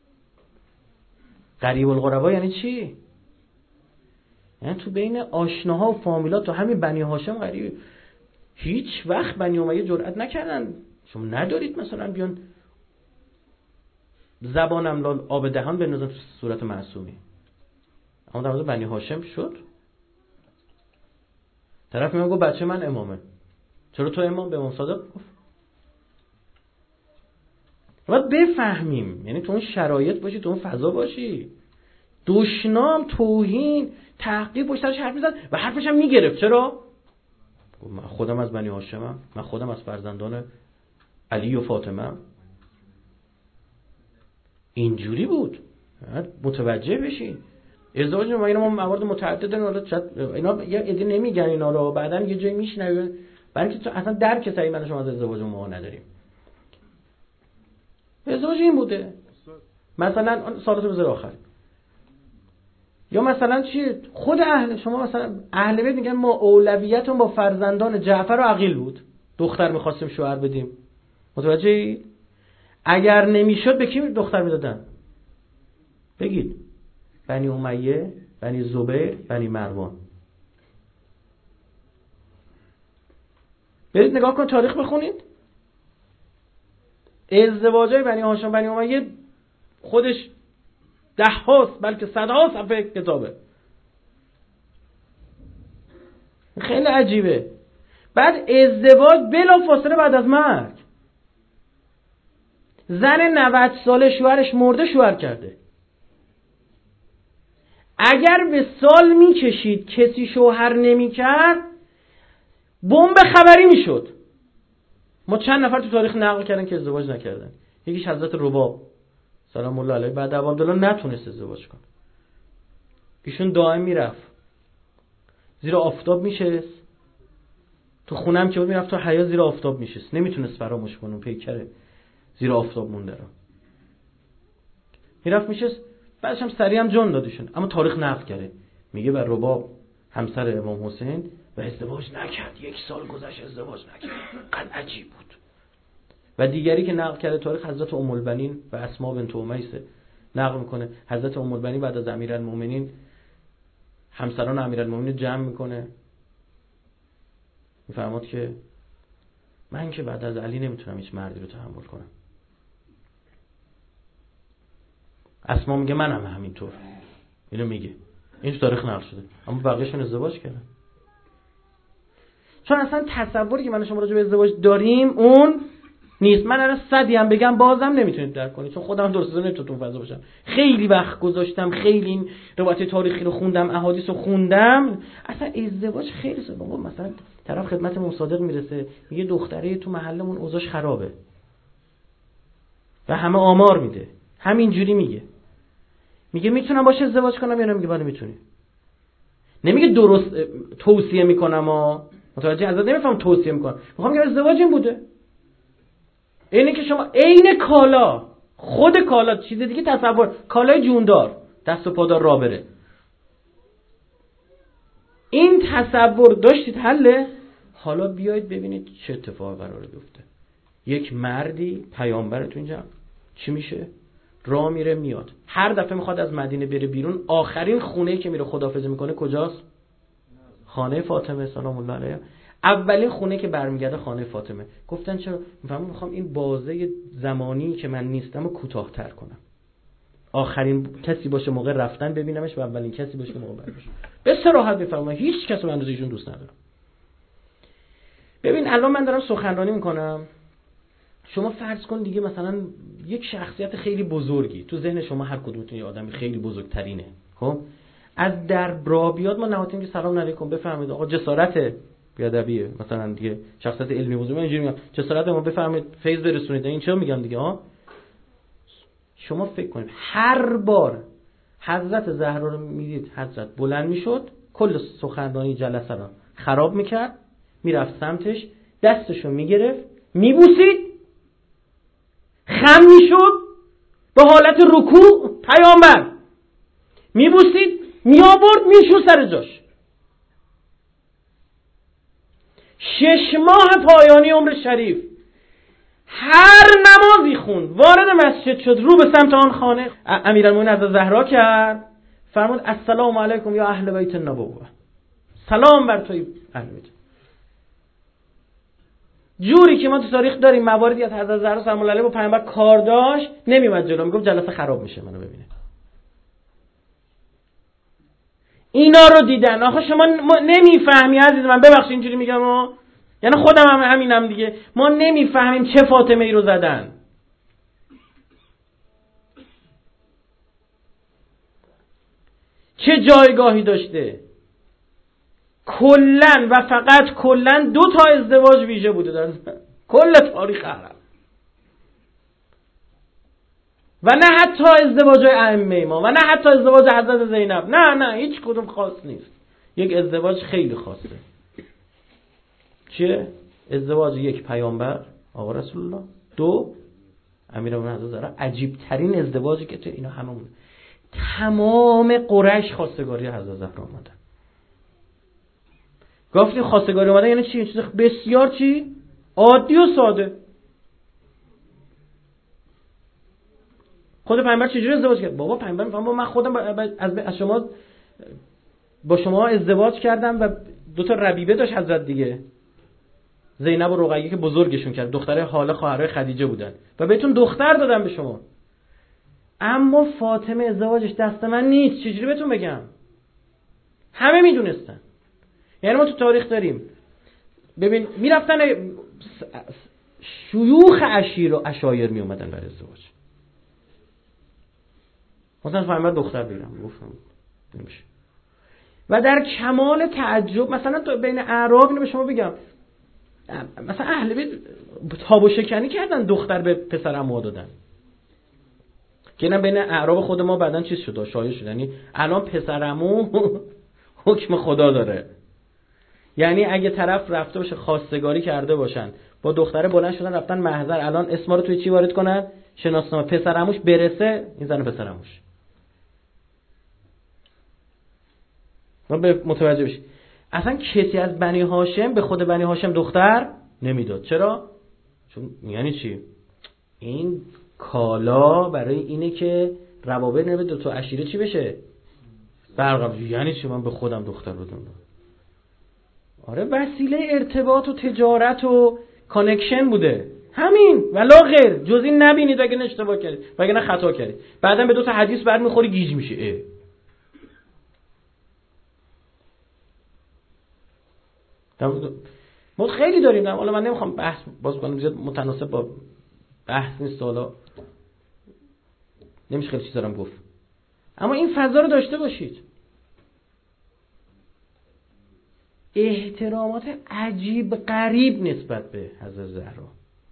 قریب القربا یعنی چی؟ یعنی تو بین آشناها و فامیلا، تو همین بنی هاشم قریب. هیچ وقت بنی امیه جرئت نکردن. شما ندارید مثلا بیان زبانم لال آب دهان بنوزن تو صورت معصومی. اما در مورد بنی هاشم شد. طرف میگه بچه من امامه. چرا تو امام؟ به امام صادق گفت. باید بفهمیم، یعنی تو اون شرایط باشی، تو اون فضا باشی. دشنام، توهین، تحقیر پشتش حرف میزد و حرفش هم میگرفت. چرا؟ من خودم از بنی هاشمم، من خودم از فرزندان علی و فاطمه. اینجوری بود. متوجه بشین. ازدواج ما اینا ما موارد متعدد داریم، اینا یه ایده نمیگن اینا رو، بعدن یه جایی میشنوی برای اینکه تو اصلا درک صحیح من شما از ازدواج ما نداریم. ازدواج این بوده. مثلا سالتو بذار آخر. یا مثلا چی؟ خود اهل شما مثلا اهل بیت میگن ما اولویتمون با فرزندان جعفر و عقیل بود. دختر می‌خواستیم شوهر بدیم. متوجهی؟ اگر نمیشد به کی دختر میدادن؟ بگید. بنی امیه، بنی زبیر، بنی مروان. برید نگاه کن تاریخ بخونید. ازدواجای بنی هاشم بنی امیه خودش ده هاست بلکه صدها صفحه کتابه. خیلی عجیبه. بعد ازدواج بلا فاصله بعد از مرگ. زن نود ساله شوهرش مرده شوهر کرده. اگر به سال میکشید کسی شوهر نمیکرد بمب خبری میشد. ما چند نفر تو تاریخ نقل کردن که ازدواج نکردن. یکیش حضرت رباب سلام الله علیه بعد ابو عبدالله نتونست ازدواج کنه. ایشون دائم میرفت زیر آفتاب میشست، تو خونم که بود میرفت تو حیا زیر آفتاب میشست، نمیتونست فراموش کنه پیکره زیر آفتاب مونده رو. میرفت میشست، بعدش هم سریع هم جان دادشون. اما تاریخ نقل کرده میگه بر رباب همسر امام حسین و ازدواج نکرد، یک سال گذشت ازدواج نکرد. قد عجیب بود. و دیگری که نقل کرده تاریخ حضرت ام البنین و اسماء بنت امیس نقل میکنه. حضرت ام البنین بعد از امیرالمومنین همسران امیرالمومنین جمع میکنه، میفرماد که من که بعد از علی نمیتونم هیچ مردی رو تحمل کنم. اسما میگه من هم همینطور. اینو میگه، این تو تاریخ نقل شده. اما بقیه‌شون ازدواج کردن. چون اصلا تصوری که من شما راجع به ازدواج داریم اون نیست. من الان صدی هم بگم بازم نمیتونید درک کنید، چون خودم درست نمیتونم فضا باشم. خیلی وقت گذاشتم، خیلی این روایت تاریخی رو خوندم، احادیث رو خوندم. اصلا ازدواج خیلی ساده. مثلا طرف خدمت امام صادق میرسه میگه دختره تو محلمون اوضاعش خرابه و همه آمار میده، همینجوری میگه. میگه میتونم باشه ازدواج کنم یا نه؟ میگه بله میتونی. نمیگه درست توصیه میکنم ها، متوجه ازت نمیفهم توصیه میکنم. میخوام بگم ازدواج این بوده. اینه که شما عین کالا، خود کالا، چیز دیگه تصور، کالای جوندار دست و پادار راه بره. این تصور داشتید حله. حالا بیایید ببینید چه اتفاقی قراره بیفته. یک مردی پیامبرتون اینجا چی میشه؟ راه میره میاد، هر دفعه میخواد از مدینه بره بیرون آخرین خونه‌ای که میره خداحافظی میکنه کجاست؟ خانه فاطمه سلام الله علیها. اولین خونه که برمیگرده خانه فاطمه. گفتن چرا؟ میفهمم میخوام این بازه زمانی که من نیستم رو کوتاه‌تر کنم. آخرین کسی باشه موقع رفتن ببینمش و اولین کسی باشه موقع برگشت. به صراحت میفهمم هیچ کس رو اندازه ایشون دوست ندارم. ببین الان من دارم سخنرانی میکنم، شما فرض کن دیگه مثلا یک شخصیت خیلی بزرگی تو ذهن شما، هر کدومتون یه آدمی خیلی بزرگترینه، خب از در را بیاد ما نهایتاً که سلام علیکم بفرمایید آقا جسارت بیادبیه مثلا دیگه، شخصیت علمی بزرگ من اینجوری میگم جسارت ما بفرمایید فیض برسونید، این چرا میگم دیگه ها. شما فکر کنید هر بار حضرت زهرا رو میدید حضرت بلند میشد کل سخنرانی جلسه رو خراب میکرد، میرفت سمتش دستشو میگرفت میبوسید، خم میشد به حالت رکوع پیامبر میبوسید، میآورد میشو سر جاش. شش ماه پایانی عمر شریف هر نمازی خون وارد مسجد شد رو به سمت آن خانه امیرالمومنین از زهرا کرد، فرمود السلام علیکم یا اهل بیت النبوه، سلام بر توی اهل بیت. جوری که ما تو تاریخ داریم مواردی از حضرت زهرا سلام الله علیها با پیامبر کار داشت، نمیومد جلو میگفت جلسه خراب میشه منو ببینه. اینا رو دیدن. آخه شما نمیفهمی عزیز من، ببخشید اینجوری میگم و یعنی خودم هم همینم دیگه، ما نمیفهمیم چه فاطمه ای رو زدن. چه جایگاهی داشته. کلن و فقط کلن دو تا ازدواج ویژه بوده در کل تاریخ عرب و نه حتی ازدواج ائمه ما و نه حتی ازدواج حضرت زینب، نه نه هیچ کدوم خاص نیست. یک ازدواج خیلی خاصه. چیه؟ ازدواج یک پیامبر آقا رسول الله، دو امیرالمومنین حضرت زهرا عجیب ترین ازدواجی که تو اینا هممون تمام قریش خواستگاری حضرت زهرا اومدن. گفتیم خواستگاری اومدن یعنی چی؟ چیز بسیار چی؟ عادی و ساده. خود پیامبر چجوری ازدواج کرد؟ بابا پیامبر میگه من خودم از از شما با شما ازدواج کردم و دو تا ربیبه داشت حضرت دیگه، زینب و رقیه که بزرگشون کرد، دختره حاله خواهرای خدیجه بودن و بهتون دختر دادم به شما. اما فاطمه ازدواجش دست من نیست. چجوری بهتون بگم؟ همه میدونستن. یعنی ما تو تاریخ داریم ببین میرفتن شیوخ عشیر و عشایر می اومدن برای ازدواج. مثلا پیامبر دختر بگیرم گفتم نمیشه. و در کمال تعجب مثلا تو بین اعراب اینو به شما بگم، مثلا اهل بیت تاب و شکنی کردن دختر به پسر عمو دادن. که اینا بین اعراب خود ما بعدن چیز شد شایع شد. یعنی الان پسر عمو حکم خدا داره. یعنی اگه طرف رفته باشه خواستگاری کرده باشن با دختره بلند شدن رفتن محضر، الان اسما رو توی چی وارد کنن؟ شناسنامه. پسر عموش برسه این زن پسر عموش. ما به متوجه بشید اصلا کسی از بنی هاشم به خود بنی هاشم دختر نمیداد. چرا؟ چون یعنی چی؟ این کالا برای اینه که روابط نبه دو تا عشیره چی بشه؟ برقرار. یعنی چی من به خودم دختر بدم؟ آره وسیله ارتباط و تجارت و کانکشن بوده، همین ولا غیر. جز این نبینید اگه اشتباه کردید و اگه نه خطا کردید. بعدم به دو تا حدیث برمیخوری گیج میشه. اه. ما خیلی داریم. حالا من نمیخوام بحث باز کنم زیاد متناسب با بحث نیست، حالا نمیشه خیلی چیز دارم گفت. اما این فضا رو داشته باشید. احترامات عجیب غریب نسبت به حضرت زهرا.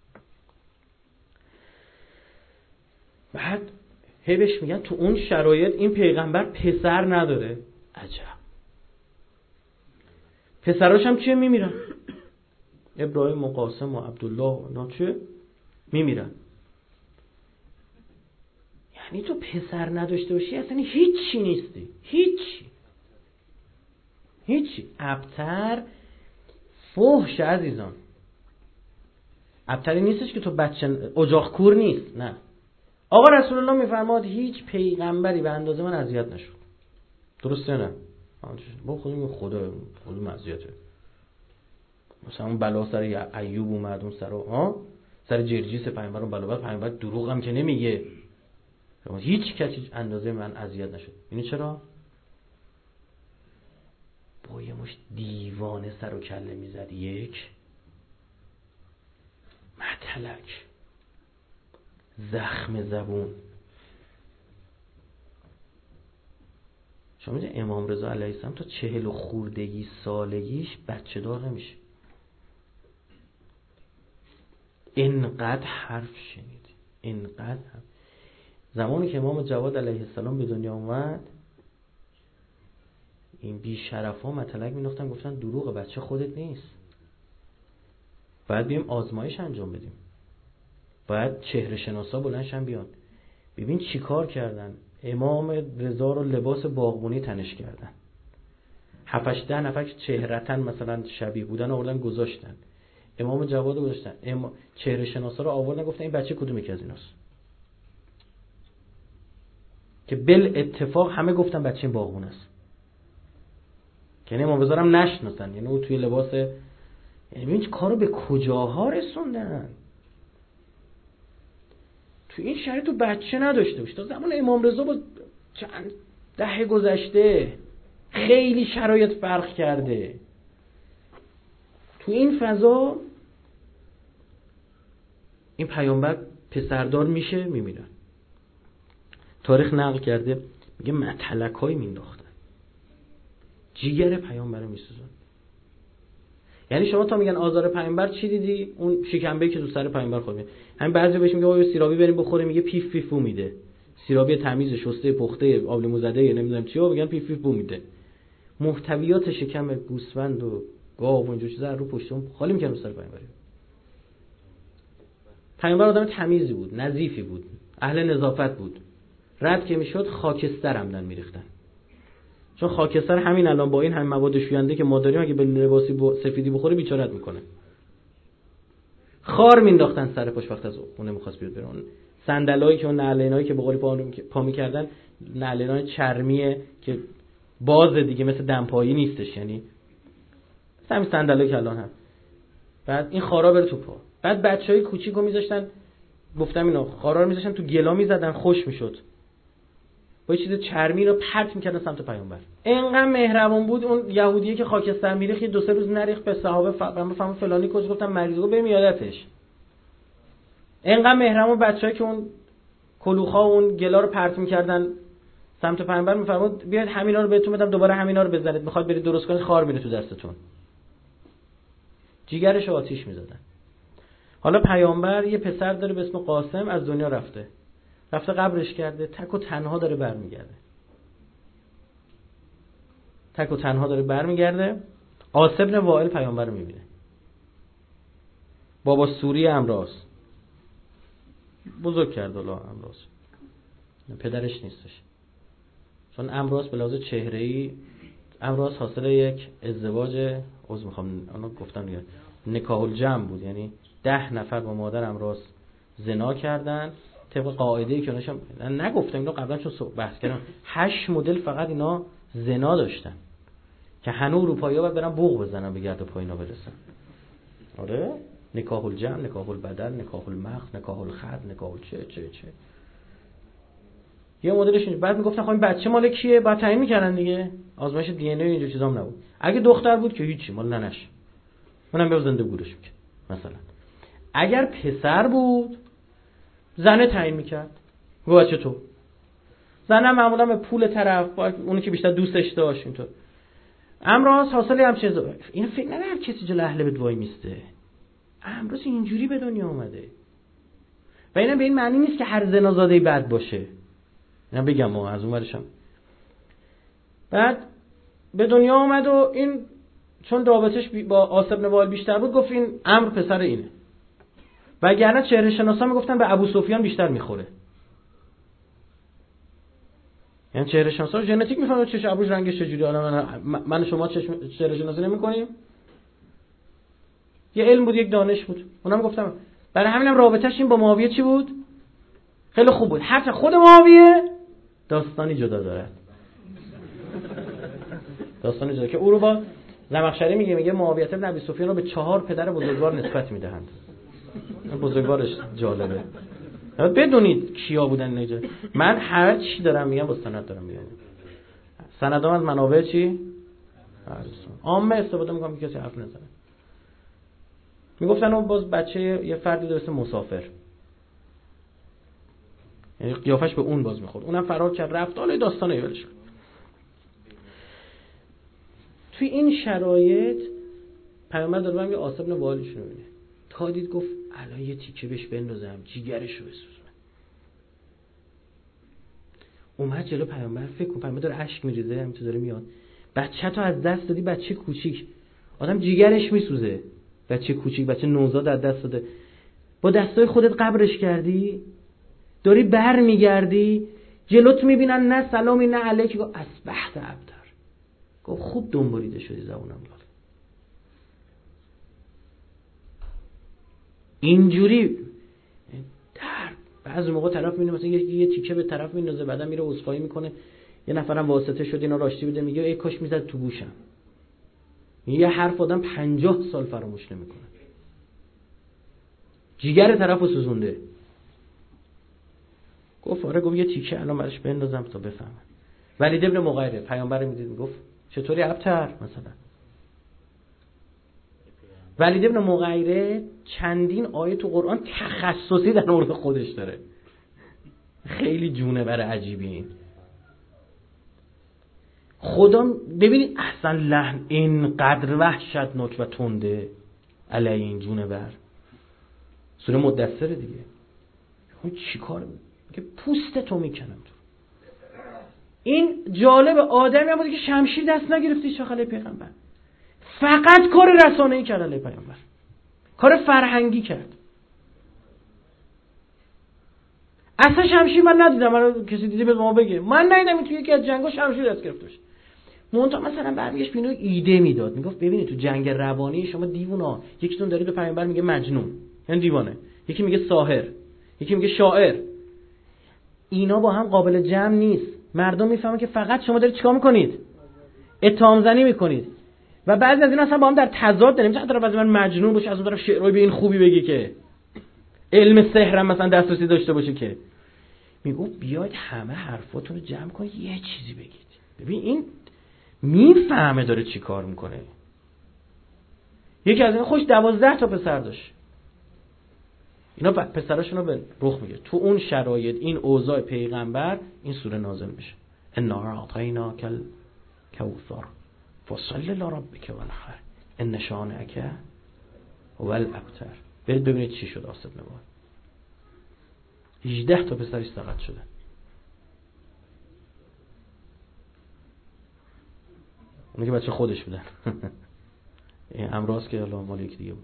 بعد هی بهش میگن تو اون شرایط این پیغمبر پسر نداره. عجب. پسراش هم چیه؟ میمیرن. ابراهیم و قاسم و عبدالله و اینا چیه؟ میمیرن. یعنی تو پسر نداشته باشی اصلا هیچی نیستی. هیچی هیچی. ابتر فحش عزیزان. ابتری نیستش که تو بچه اجاق کور نیست. نه. آقا رسول الله میفرماد هیچ پیغمبری به اندازه من اذیت نشد. درسته نه؟ با خودم خدا خودم اذیته. مثلا اون بلا سر ایوب اومد، اون سر ها سر جرجیس پیغمبر اون بلا بعد پیغمبر دروغ هم که نمیگه. هیچ کسی اندازه من اذیت نشد. یعنی چرا؟ با یه مش دیوانه سر و کله میزد. یک متلک زخم زبون. شما میدونید امام رضا علیه السلام تا چهل و خوردگی سالگیش بچه دار نمیشه. اینقدر حرف شنید، اینقدر حرف. زمانی که امام جواد علیه السلام به دنیا اومد این بی شرفا متلک می‌ناختن گفتن دروغ، بچه خودت نیست، باید بیم آزمایش انجام بدیم، باید چهره شناسا بلندشن بیان. ببین چی کار کردن. امام رضا رو لباس باغبونی تنش کردن، هفتش ده نفر که چهرتن مثلا شبیه بودن آوردن گذاشتن، امام جواد رو گذاشتن، ام... چهره شناسا رو آوردن گفتن این بچه کدوم یکی از ایناست، که بل اتفاق همه گفتن بچه این باغبون است. یعنی امام رضا هم نشناسن، یعنی او توی لباس. یعنی ببین چه کارو به کجاها رسوندن. تو این شرایط تو بچه نداشته باشه. تا زمان امام رضا با چند دهه گذشته خیلی شرایط فرق کرده. تو این فضا این پیامبر پسردار میشه میمیرن. تاریخ نقل کرده میگه متلکای مینداختن جیگر پیامبر میسوزن. یعنی شما تا میگن آزار پیامبر چی دیدی؟ اون شکمبه‌ای که تو سر پیامبر خورد. همین بعضی بهش میگه آقا سیرابی بریم بخوریم، میگه پیف پیف بو میده. سیرابی تمیز شسته پخته آب لیمو زده یا نمیدونم چیو، میگن پیف پیف بو میده. محتویات شکم گوسفند و گاو و اینجور چیزا رو پشت اون خالی میکنن سر پیامبر. پیامبر آدم تمیزی بود، نظیفی بود، اهل نظافت بود. رد که میشد خاکستر عمدن میریختن، چون خاکستر همین الان با این هم مواد شوینده که ما داریم اگه به لباسی سفیدی بخوره بیچارت میکنه. خار مینداختن سر پاش وقت از خونه میخواست بیاد برون. صندلایی که اون نعلینایی که به قولی پا پا میکردن نعلینای چرمیه که باز دیگه مثل دمپایی نیستش، یعنی همین صندلایی که الان هم. بعد این خارا بره تو پا. بعد بچهای کوچیکو میذاشتن، گفتم اینا خارا رو میذاشتن تو گلا میزدن، خوش میشد. با یه چیز چرمی رو پرت میکردن سمت پیامبر. اینقدر مهربون بود اون یهودیه که خاکستر میریخت، دو سه روز نریخت، به صحابه فهم فهم فلانی کش گفتن مریضو بریم یادتش. اینقدر مهربون بچه‌ها که اون کلوخا اون گلا رو پرت میکردن سمت پیامبر، میفرمود بیاید همینا رو بهتون بدم دوباره همینا رو بزنید، میخواد برید درست کنید خار میره تو دستتون. جیگرش آتیش میزدن. حالا پیامبر یه پسر داره به اسم قاسم، از دنیا رفته. رفته قبرش کرده، تک و تنها داره برمیگرده. تک و تنها داره برمیگرده. عاص بن وائل پیامبر رو میبینه. بابا سوری امراض. بزرگ کرد الله امراض. پدرش نیستش. چون امراض به لحاظ چهره‌ای امراض حاصل یک ازدواج، عذر میخوام اونو گفتم دیگه، نکاح الجمع بود، یعنی ده نفر با مادر امراض زنا کردن طبق قاعده‌ای که اوناشم نگفتم اینو قبلا چون بحث کردم، هشت مدل فقط اینا زنا داشتن که هنوز اروپایی‌ها باید برن بوق بزنن به گرد پای اینا برسن. آره نکاح الجمع، نکاح البدل، نکاح المخ، نکاح الخد، نکاح چه چه چه یه مدلش اینه. بعد میگفتن خب این بچه مال کیه؟ بعد تعیین میکردن دیگه، آزمایش دی ان ای اینجور چیزام نبود. اگه دختر بود که هیچی، مال ننش، اونم به زنده گورش میکرد مثلا. اگر پسر بود زنه تعیین میکرد، گفت بچه تو. زنه معمولا به پول طرف، با اونی که بیشتر دوستش داشت اینطور. امراض حاصل همچین چیزا. این فکر نکنه هر کسی جلو اهل بیت وای میسته. امروز اینجوری به دنیا اومده. و اینا به این معنی نیست که هر زنازاده بد باشه. اینا بگم ما از اون ورشم. بعد به دنیا اومد و این چون رابطش با عاص بن وائل بیشتر بود گفت این عمرو پسر اینه. وگرنه چهره شناسا میگفتن به ابو سفیان بیشتر میخوره. یعنی چهره شناسا ژنتیک میفهمن چش ابوش رنگش چجوری. حالا من من شما چشم چهره شناسی نمی‌کنیم. یه علم بود، یک دانش بود. اونم گفتم برای همینم رابطش این با معاویه چی بود؟ خیلی خوب بود. حتی خود معاویه داستانی جدا داره. داستانی جدا که او رو با زمخشری میگه، میگه معاویه بن ابی سفیان رو به چهار پدر بزرگوار نسبت میدهند. بزرگوارش جالبه. بدونید کیا بودن اینجا. من هر چی دارم میگم با سند دارم میگم. سندام از منابع چی؟ عامه استفاده میکنم که کسی حرف نزنه. میگفتن اون باز بچه یه فردی درست مسافر، یعنی قیافش به اون باز میخورد، اونم فرار کرد رفت. حالا داستانه ولش کن. توی این شرایط پیامبر داره میگه عاص بن وائل شنو ببینه. تا دید گفت الان یه تیکه بهش بندازم جیگرش رو بسوزونم. اومد جلو پیامبر، فکر کن پیامبر داره اشک میریزه، همینطور داره میاد. بچه تو از دست دادی، بچه کوچیک، آدم جیگرش میسوزه. بچه کوچیک، بچه نوزاد از دست داده، با دستای خودت قبرش کردی، داری بر میگردی، جلوت میبینن نه سلامی نه علیک، گفت اصبحت ابتر. گفت خوب دنبالیده شدی زبونم لال. اینجوری در بعضی موقع طرف میبینه مثلا یه, یه تیکه به طرف میندازه، بعدا میره عذرخواهی میکنه، یه نفرم واسطه شد اینا راشتی بده، میگه ای کاش میزد تو گوشم. یه حرف آدم پنجاه سال فراموش نمیکنه. جیگر طرفو سوزونده. گفت آره، گفت یه تیکه الان براش بندازم تا بفهمه. ولید ابن مغیره پیامبر میدید میگفت چطوری ابتر مثلا. ولید ابن مغیره چندین آیه تو قرآن تخصصی در مورد خودش داره. خیلی جونه بر عجیبی این. خدا ببینید احسن لحن اینقدر وحشتناک و تنده علیه این جونه بر. سوره مدثر دیگه. اون چیکار که پوست تو میکنم تو. این جالب آدمی هم بود که شمشیر دست نگرفتی شاخله پیغمبر. فقط کار رسانه‌ای کرد علیه پیامبر. کار فرهنگی کرد. اصلا شمشیر من ندیدم، من کسی دیده به ما بگه، من ندیدم توی یکی از جنگا شمشیر دست گرفته باشه. مونتا مثلا برمیگشت بینو ایده میداد، میگفت ببینید تو جنگ روانی شما دیوونا، یکیتون داره به پیامبر میگه مجنون یعنی دیوانه، یکی میگه ساحر، یکی میگه شاعر، اینا با هم قابل جمع نیست. مردم میفهمن که فقط شما دارید چیکار میکنید؟ اتهام زنی میکنید. و بعضی از اینا اصلا با هم در تضاد نمیشه. طرف از من مجنون باشه، از اون طرف شعرهای به این خوبی بگی که علم سحرم مثلا دسترسی داشته باشه که میگو بیاید همه حرفاتون رو جمع کنید یه چیزی بگید. ببین این میفهمه داره چی کار میکنه. یکی از این خوش دوازده تا پسر داشت، اینا پسراشون رو به رخ میگه. تو اون شرایط این اوضاع پیغمبر این سوره نازل میشه. انا اعطیناک الکوثر فصل لربک وانحر ان شانئک هو الابتر. برید ببینید چی شد آصف نبوت. هجده تا پسرش سقط شده. اون که بچه خودش بودن. این امراض که الله مال یک دیگه بود.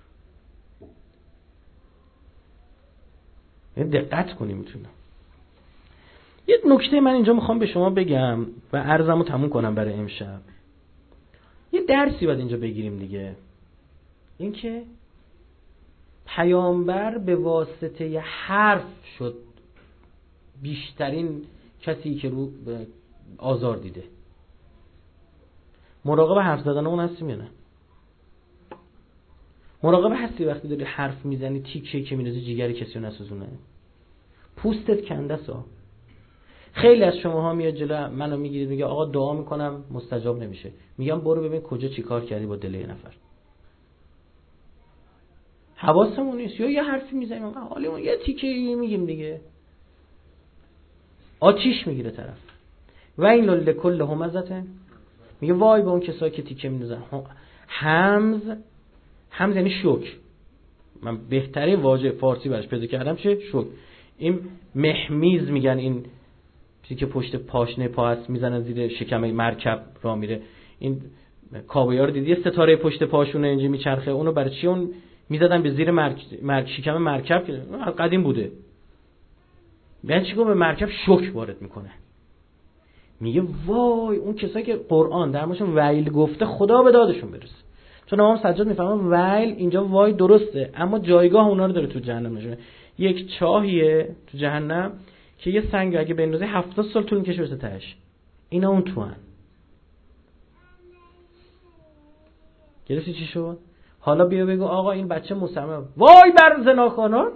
یعنی دقت کنیم میتونم. یه نکته من اینجا میخوام به شما بگم و عرضمو تموم کنم برای امشب. یه درسی باید اینجا بگیریم دیگه. این که پیامبر به واسطه حرف شد بیشترین کسی که رو آزار دیده. مراقب حرف زدن اون هستیم یا نه؟ مراقب هستی وقتی داری حرف میزنی تیکه که میندازی جیگر کسی رو نسوزونه؟ پوستت کنده سا. خیلی از شماها میاد جلو منو میگیرید میگه آقا دعا میکنم مستجاب نمیشه. میگم برو ببین کجا چی کار کردی با دل یه نفر. حواسمون نیست. یا یه حرفی میزنیم حالا یه تیکه میگیم دیگه آتیش میگیره طرف. و این لکل همزته میگه وای به اون کسایی که تیکه میندازن. همز همز یعنی شوک. من بهترین واژه فارسی براش پیدا کردم چه؟ شوک. این محمیز میگن این چیزی که پشت پاشنه پا هست میزنن زیر شکم مرکب راه میره. این کاوی‌ها رو دیدی ستاره پشت پاشونه اینجا میچرخه، اونو برای چی اون میزدن به زیر مرک... مرک... شکم مرکب که قدیم بوده. یعنی چی؟ به مرکب شوک وارد میکنه. میگه وای اون کسایی که قرآن در موردشون ویل گفته خدا به دادشون برسه. چون امام سجاد میفهمه ویل اینجا وای درسته اما جایگاه اونا رو داره تو جهنم نشونه. یک چاهیه تو جهنم که یه سنگ اگه بندازی هفتاد سال طول میکشه برسه تهش. اینا اون تو هن. گرفتی چی شد؟ حالا بیا بگو آقا این بچه مسلمان، وای بر زناخوانان،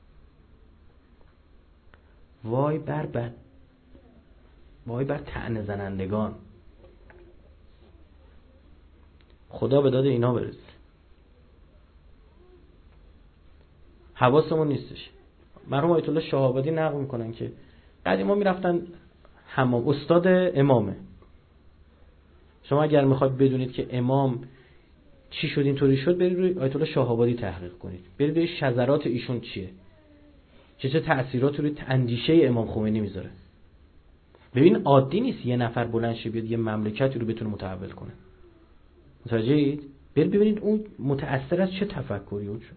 وای بر بد، وای بر طعنه زنندگان. خدا به داد اینا برسه. حواسمون نیستش. مرحوم آیت الله شاه آبادی نقل میکنن که قدیما میرفتن حمام، استاد امامه. شما اگر میخواید بدونید که امام چی شد اینطوری شد برید روی آیت الله شاه آبادی تحقیق کنید. برید روی شذرات ایشون چیه، چه چه تأثیراتی روی اندیشه امام خمینی میذاره. ببین عادی نیست یه نفر بلند شه بیاد یه مملکتی رو بتونه متحول کنه. متوجهید؟ برید ببینید اون متأثر از چه تفکری بود.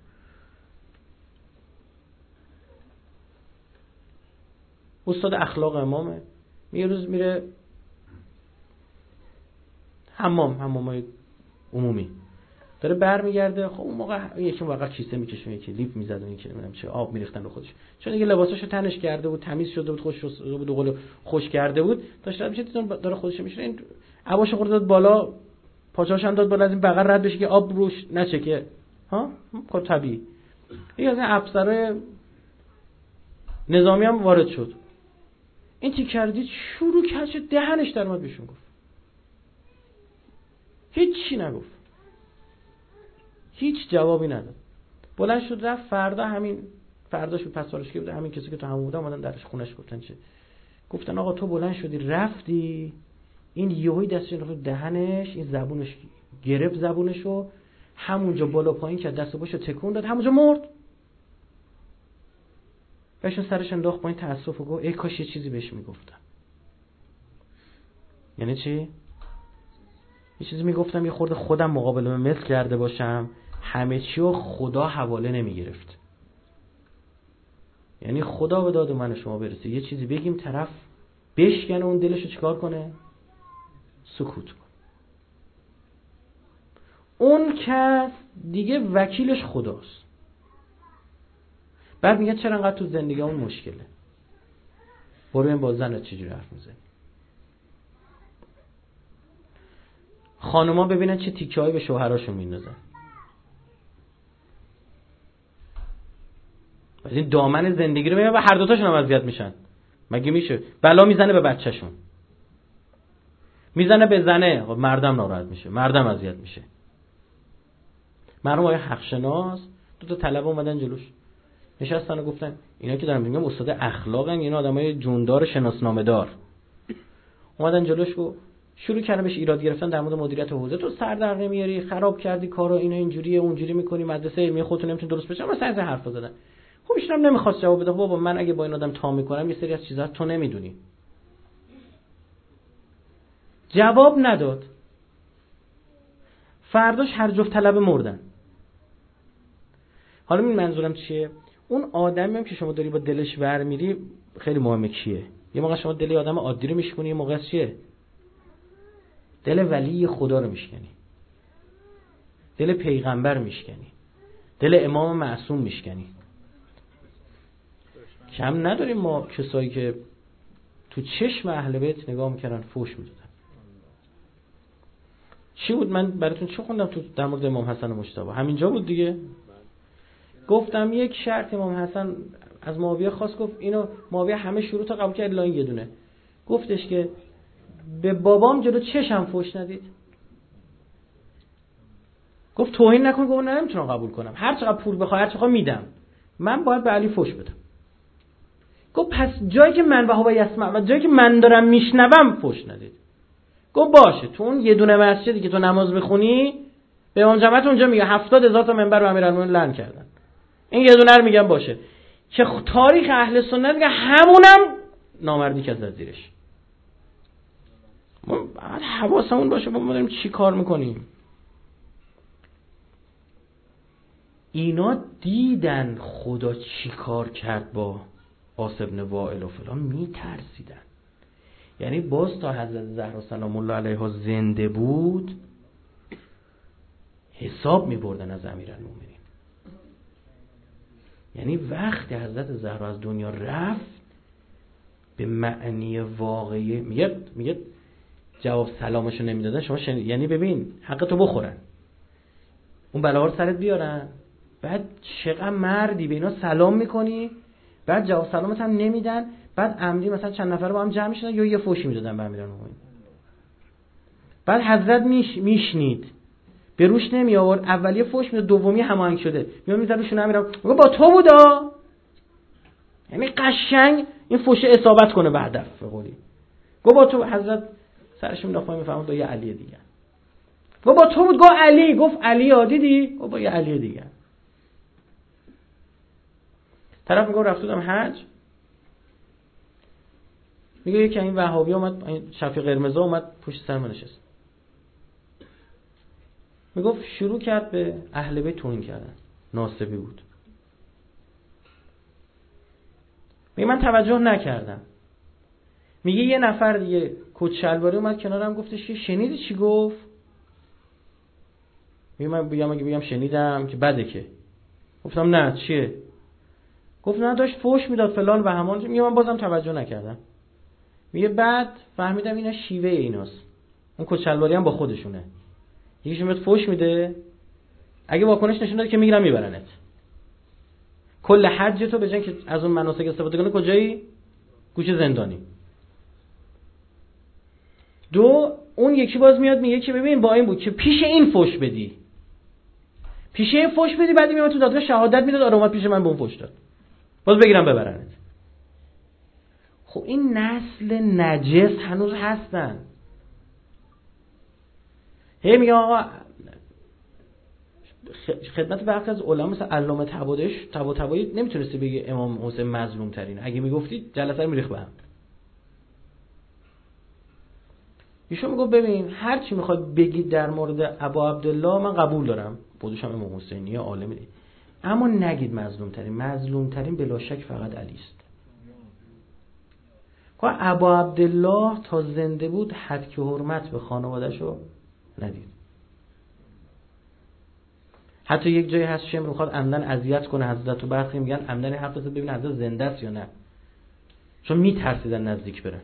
استاد اخلاق امامه. یه روز میره حمام، حمامای عمومی، داره برمیگرده. خب اون موقع یکی واقعا کیسه میکشه، یکی لیپ میزد، اون یکی نمیدونم چه آب میریختن رو خودش، چون دیگه لباساشو تنش کرده بود، تمیز شده بود، خوش شده بود، قول خوش کرده بود، داشت رد میشه داره خودش میشه. این عباشو خورد داد بالا، پاچاش هم داد بالا از این بغل رد بشه که آب روش نچکه. ها خب طبیعی. یکی از این افسرای نظامی هم وارد شد. این چی کردید؟ شروع کرد دهنش در اومد بهشون گفت. هیچ چی نگفت. هیچ جوابی نداد. بلند شد رفت. فردا همین فرداش به پسوارش که بود همین کسی که تو همون بودن اومدن درش خونش گفتن چه؟ گفتن آقا تو بلند شدی رفتی، این یهویی دستش رفت دهنش، این زبونش گرفت زبونشو، همونجا بالا پایین کرد، دست و پاشو تکون داد، همونجا مرد. بهشون سرش انداخت پایین تأسف و گفت ای کاش یه چیزی بهش میگفتم. یعنی چی؟ یه چیزی میگفتم یه خورده خودم مقابل مثل کرده باشم، همه چی رو خدا حواله نمیگرفت. یعنی خدا به داد من و شما برسه یه چیزی بگیم طرف بشکنه اون دلشو چیکار کنه؟ سکوت کنه. اون کس دیگه وکیلش خداست. بعد میگه چرا انقدر تو زندگی اون مشکله؟ برو این با زنت چجوری حرف میزنی. خانوما ببینن چه تیکه هایی به شوهراشون میندازن. از این دامن زندگی رو میبینن و هر دوتاشون هم اذیت میشن. مگه میشه؟ بلا میزنه به بچه‌شون، میزنه به زنه، خب مردم ناراحت میشه، مردم اذیت میشه. مرحوم آقای حقشناس دو تا طلبه اومدن جلوش نشستن و گفتن اینا که دارم میگم استاد اخلاقن، اینا آدمای جوندار شناسنامه دار. اومدن جلوش و شروع کردن بهش ایراد گرفتن در مورد مدیریت حوزه. تو سر در نمیاری، خراب کردی کارو، اینا اینجوریه اونجوری میکنی، مدرسه علمی خودت نمیتونی درست بشه. مثلا از حرفا زدن. خب ایشون هم نمیخواست جواب بده. بابا من اگه با این آدم تا میکنم یه سری از چیزا تو نمیدونی. جواب نداد. فرداش هر جفت طلبه مردن. حالا این منظورم چیه؟ اون آدمی هم که شما داری با دلش ور میری خیلی مهمه کیه. یه موقع شما دل آدم عادی رو میشکنی، یه موقع چیه؟ دل ولی خدا رو میشکنی، دل پیغمبر میشکنی، دل امام معصوم میشکنی. کم نداریم ما کسایی که تو چشم اهل بیت نگاه میکردن فوش میدادن. چی بود؟ من براتون چه خوندم تو در مورد امام حسن و مجتبی؟ همینجا بود دیگه. گفتم یک شرط امام حسن از معاویه خواست، گفت اینو معاویه همه شروط رو قبول کرد الا این یه دونه. گفتش که به بابام جلو چشم فوش ندید. گفت توهین نکن. گفت نه نمیتونم قبول کنم، هر چقدر پول بخوای هر چقدر میدم، من باید به علی فوش بدم. گفت پس جایی که من و هو یسمع و جایی که من دارم میشنوم فوش ندید. گفت باشه، تو اون یه دونه مسجدی که تو نماز بخونی به امام جماعت اونجا میگه هفتاد هزار تا منبر به امیرالمومنین لعن کردن، این یه دونه رو میگم باشه، که تاریخ اهل سنت میگه همونم نامردی که از زیرش. ما بعد حواسمون باشه ما داریم چی کار میکنیم. اینا دیدن خدا چی کار کرد با عاص بن وائل و فلان، میترسیدن. یعنی باز تا حضرت زهرا سلام الله علیها زنده بود حساب میبردن از امیرالمومنین. یعنی وقتی حضرت زهرا از دنیا رفت به معنی واقعی میگه میگه جواب سلامشو نمیدادن. شما شن... یعنی ببین حقتو بخورن، اون بلاها رو سرت بیارن، بعد چقدر مردی به اینا سلام میکنی، بعد جواب سلامت هم نمیدن، بعد عمدی مثلا چند نفر با هم جمع میشدن یا یه فوشی میدادن به امیرالمومنین. بعد حضرت میش میشنید به روش نمی آورد، اولیه فوش میداد، دومی هماهنگ شده میاد میذاره روشون امیرالمومنین با تو بودا. یعنی قشنگ این فوش اصابت کنه به هدف. به قولی گفت با تو. حضرت سرش مینداخت پایین میفهمید با یه علی دیگه. گفت با تو بود. گفت علی. گفت علی ها دیدی؟ گفت با یه علی دیگه. طرف میگه رفت بودم حج، میگه یکی این وهابی اومد، این شفیع قرمزا اومد پشت سر من نشست، میگفت شروع کرد به اهل بیت توهین کردن، ناصبی بود. میگه من توجه نکردم. میگه یه نفر دیگه کت شلواری اومد کنارم، گفتش که شنیدی چی گفت؟ میگه من بگم اگه بگم شنیدم که بده که. گفتم نه چیه؟ گفت نه داشت فوش میداد فلان و همان. میگه من بازم توجه نکردم. میگه بعد فهمیدم اینا شیوه ایناست، اون کت شلواری هم با خودشونه، یکیشون بهت فوش میده، اگه واکنش نشون داد که میگیرن میبرنت. کل حج تو به جای که از اون مناسک استفاده کنی کجایی؟ گوشه زندانی. دو اون یکی باز میاد میگه که ببین با این بود که پیش این فوش بدی، پیش این فوش بدی، بعدی میاد تو دادگاه شهادت میداد آره اومد پیش من به اون فوش داد، باز بگیرم ببرنت. خب این نسل نجس هنوز هستن. هی میگه آقا خدمت برخی از علما مثل علامه طباطبایی طباطبایی نمیتونستی بگی امام حسین مظلوم ترینه، اگه میگفتی جلسه رو میریخ به هم. ایشون میگه ببین هر چی میخواد بگید در مورد ابا عبدالله من قبول دارم، خودش هم امام حسینیه عالمه، اما نگید مظلوم ترین. مظلوم ترین بلا شک فقط علی است. که ابا عبدالله تا زنده بود حد که حرمت به خانواده‌شو ندید. حتی یک جایی هست شمر میخواد عمدن اذیت کنه حضرت و برخی میگن عمدن حق بزنه ببین حضرت زنده است یا نه، چون میترسیدن نزدیک برن.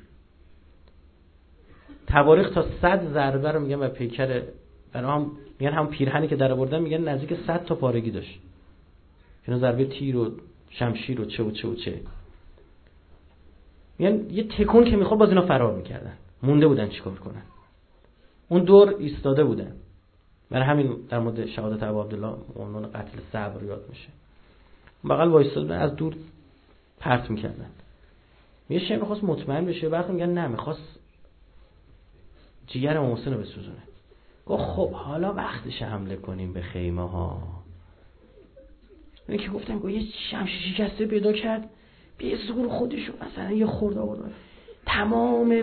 تواریخ تا صد ضربه رو میگن و پیکر برای هم میگن هم پیرهنی که در آوردن میگن نزدیک صد تا پارگی داشت. اینا ضربه تیر و شمشیر و چه و چه و چه. میگن یه تکون که میخواد باز اینا فرار میکردن. مونده بودن چیکار کنن. اون دور ایستاده بودن. برای همین در مورد شهادت ابو عبدالله عنوان قتل صبر یاد میشه. بغل وایستاده از دور پرت میکردن. میگه شمر خواست مطمئن بشه، بعد میگن نه میخواست جیگر محسن رو بسوزونه. گفت خب حالا وقتش حمله کنیم به خیمه ها. اینه که گفتم گفت یه شمشیر شکسته پیدا کرد به زور خودشو مثلا یه خورده آورد تمام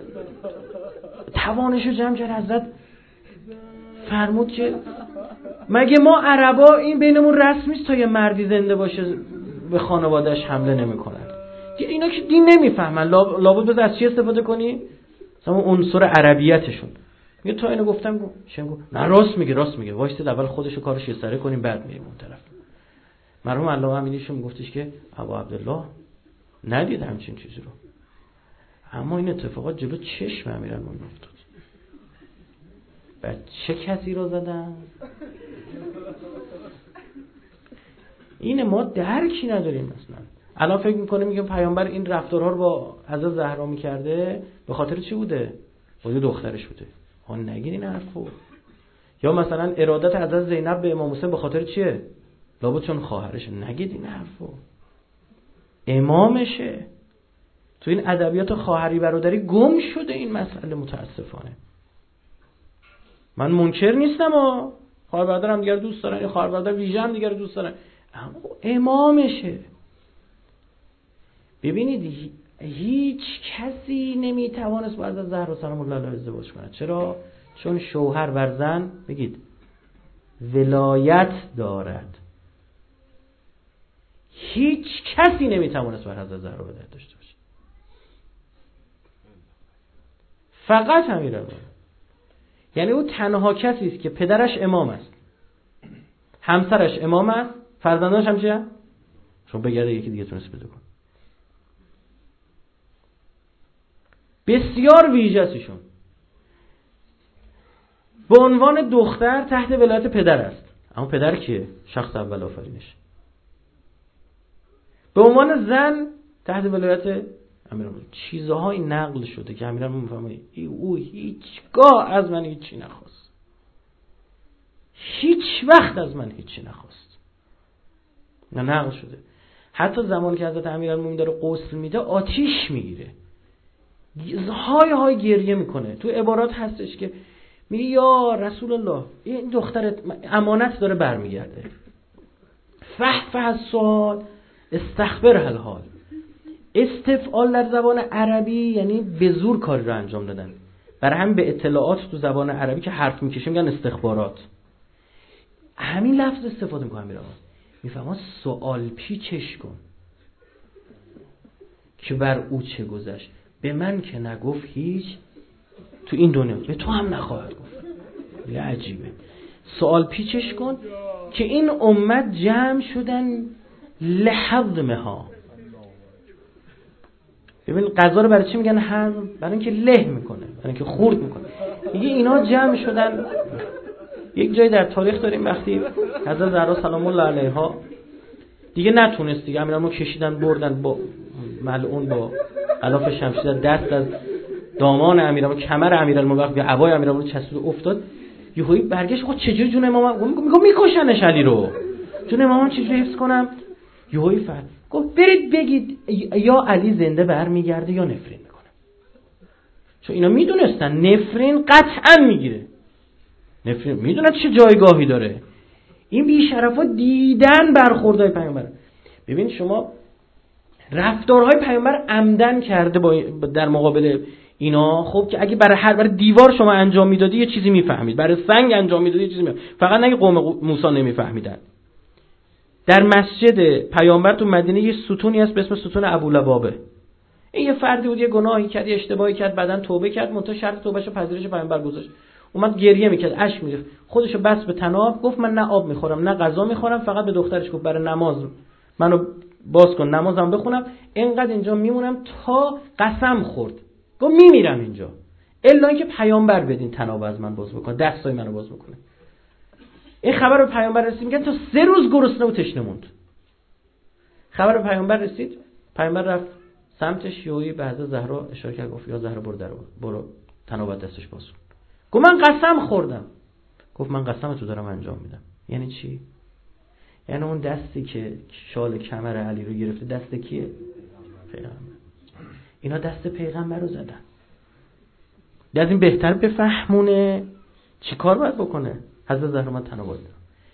توانشو جمع کرد. حضرت فرمود که مگه ما عربا این بینمون رسم نیست تا یه مردی زنده باشه به خانواده‌اش حمله نمی‌کنن؟ دید اینا که دین نمیفهمن، لابد بذار از چی استفاده کنی؟ مثلا عنصر عربیتشون. میگه تا اینو گفتم شم گفت نه راست میگه راست میگه وایسید اول خودشو کارش یه سره کنیم بعد میریم اون طرف. مرحوم علامه امینیشون میگفتش که ابو عبدالله ندید همچین چیزی رو، اما این اتفاقات جلو چشم امیرالمومنین افتاد. بعد چه کسی رو زدن؟ این ما درکی نداریم. مثلا الان فکر میکنه میگم پیامبر این رفتارها رو با حضرت زهرا میکرده به خاطر چی بوده؟ با یه دخترش بوده. ها نگید این حرفو. یا مثلا ارادت حضرت زینب به امام حسین به خاطر چیه؟ لابد چون خواهرشه. نگید این حرفو. امامشه. تو این ادبیات خواهری برادری گم شده این مسئله متاسفانه. من منکر نیستم ها، خواهر برادر هم دیگر دوست دارن، خواهر برادر ویژه هم دیگر دوست دارن، اما امامشه. ببینید هیچ کسی نمیتوانست با حضرت زهرا سلام الله علیها ازدواج کنه. چرا؟ چون شوهر بر زن بگید ولایت دارد. هیچ کسی نمیتوانست بر حضرت زهرا ولایت داشته باشه، فقط امیرالمومنین. یعنی او تنها کسی است که پدرش امام است، همسرش امام است، فرزندانش هم چیه؟ شما بگرده یکی دیگه تونست بده کن. بسیار ویژه ایشون. به عنوان دختر تحت ولایت پدر است، اما پدر کیه؟ شخص اول آفرینش. به عنوان زن تحت ولایت امیرالمومنین. چیزهایی نقل شده که امیرالمومنین میفهمه او هیچگاه از من هیچی نخواست، هیچ وقت از من هیچی نخواست. نه نقل شده. حتی زمانی که حضرت امیرالمومنین داره غسل میده آتیش میگیره، های های گریه میکنه. تو عبارات هستش که میگه یا رسول الله این دخترت امانت داره برمیگرده، فح فح السؤال استخبر الحال. استفعال در زبان عربی یعنی به زور کاری رو انجام دادن. برای هم به اطلاعات تو زبان عربی که حرف میکشه میگن استخبارات. همین لفظ استفاده میکنن. میرم میفهمم سوال پیچش کن که بر او چه گذشت، به من که نگفت هیچ تو این دنیا به تو هم نخواهد گفت. یه عجیبه. سوال پیچش کن که این امت جمع شدن لحظمها. ببین غذا رو برای چی میگن هضم؟ برای اینکه له میکنه، برای اینکه خورد میکنه. میگه اینا جمع شدن. یک جای در تاریخ داریم وقتی حضرت زهرا سلام الله علیها دیگه نتونست دیگه، امیرالمومنین کشیدن بردن با ملعون با غلاف شمشیر دست از دامان امیرالمومنین، کمر امیرالمومنین وقتی عبای امیرالمومنین چسبید افتاد. یهویی برگشت گفت چجوری جون امام؟ میگه میکشنش علی رو. جون امام چجوری حفظ کنم؟ یهویی فرد گفت برید بگید یا علی زنده برمیگرده یا نفرین میکنه. چون اینا میدونستن نفرین قطعا میگیره. نفرین میدونن چه جایگاهی داره. این بی‌شرفا دیدن برخوردهای پیامبر. ببین شما رفتارهای پیامبر عمدن کرده با در مقابل اینا. خب که اگه برای هر برای دیوار شما انجام میدادی یه چیزی میفهمید، برای سنگ انجام میدادی یه چیزی میفهمید. فقط نگه قوم موسی نمیفهمیدن. در مسجد پیامبر تو مدینه یه ستونی هست به اسم ستون ابولبابه. این یه فردی بود، یه گناهی کرد، یه اشتباهی کرد، بعدن توبه کرد، منتها شرط توبهشو پذیرش پیامبر گذاشت. اومد گریه میکرد، اشک میریخت، خودشو بس به طناب، گفت من نه آب میخورم نه غذا میخورم، فقط به دخترش گفت برای نماز منو باز کن نمازم بخونم، اینقدر اینجا میمونم تا قسم خورد، گفت میمیرم اینجا الا اینکه پیامبر بدین طناب از من باز بکنه، دستای منو باز بکنه. این خبر به پیامبر رسید، میگن تا سه روز گرسنه و تشنه موند. خبر به پیامبر رسید، پیامبر رفت سمتش، یوهی به حضرت زهرا اشاره کرد، گفت یا زهرا برو در برو طناب دستش باز کن. گفت من قسم خوردم. گفت من قسم تو دارم انجام میدم. یعنی چی؟ یعنی اون دستی که شال کمر علی رو گرفته دست کیه؟ پیغمبر. اینا دست پیغمبر رو زدن. از این بهتر بفهمونه چی کار باید بکنه. حضرت زهرا من طناب دادم.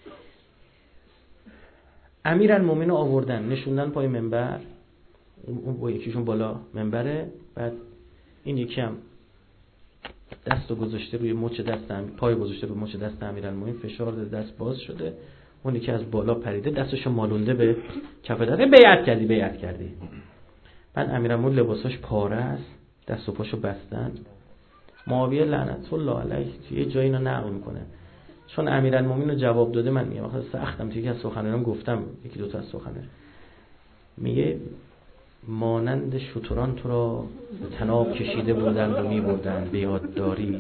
امیرالمومنین رو آوردن نشوندن پای منبر، اون با یکیشون بالا منبره، بعد این یکی هم دستو گذاشته روی مچ دست هم، پای گذاشته روی مچ دست امیرالمومنین، فشار داده دست باز شده، اون یکی از بالا پریده دستشو مالونده به کف دست، بیعت کردی بیعت کردی. بعد امیرالمومنین لباساش پاره است، دست و پاشو بستن. معاویه لعنت الله علیه توی یه جایی اینا نقل میکنه، چون امیرالمومنین رو جواب داده، من میگم آخه سختم، توی یکی از سخنرانیام گفتم، یکی دو تا از سخنرانی میگه مانند شتران تو را به طناب کشیده بودند و میبردند به یادداری،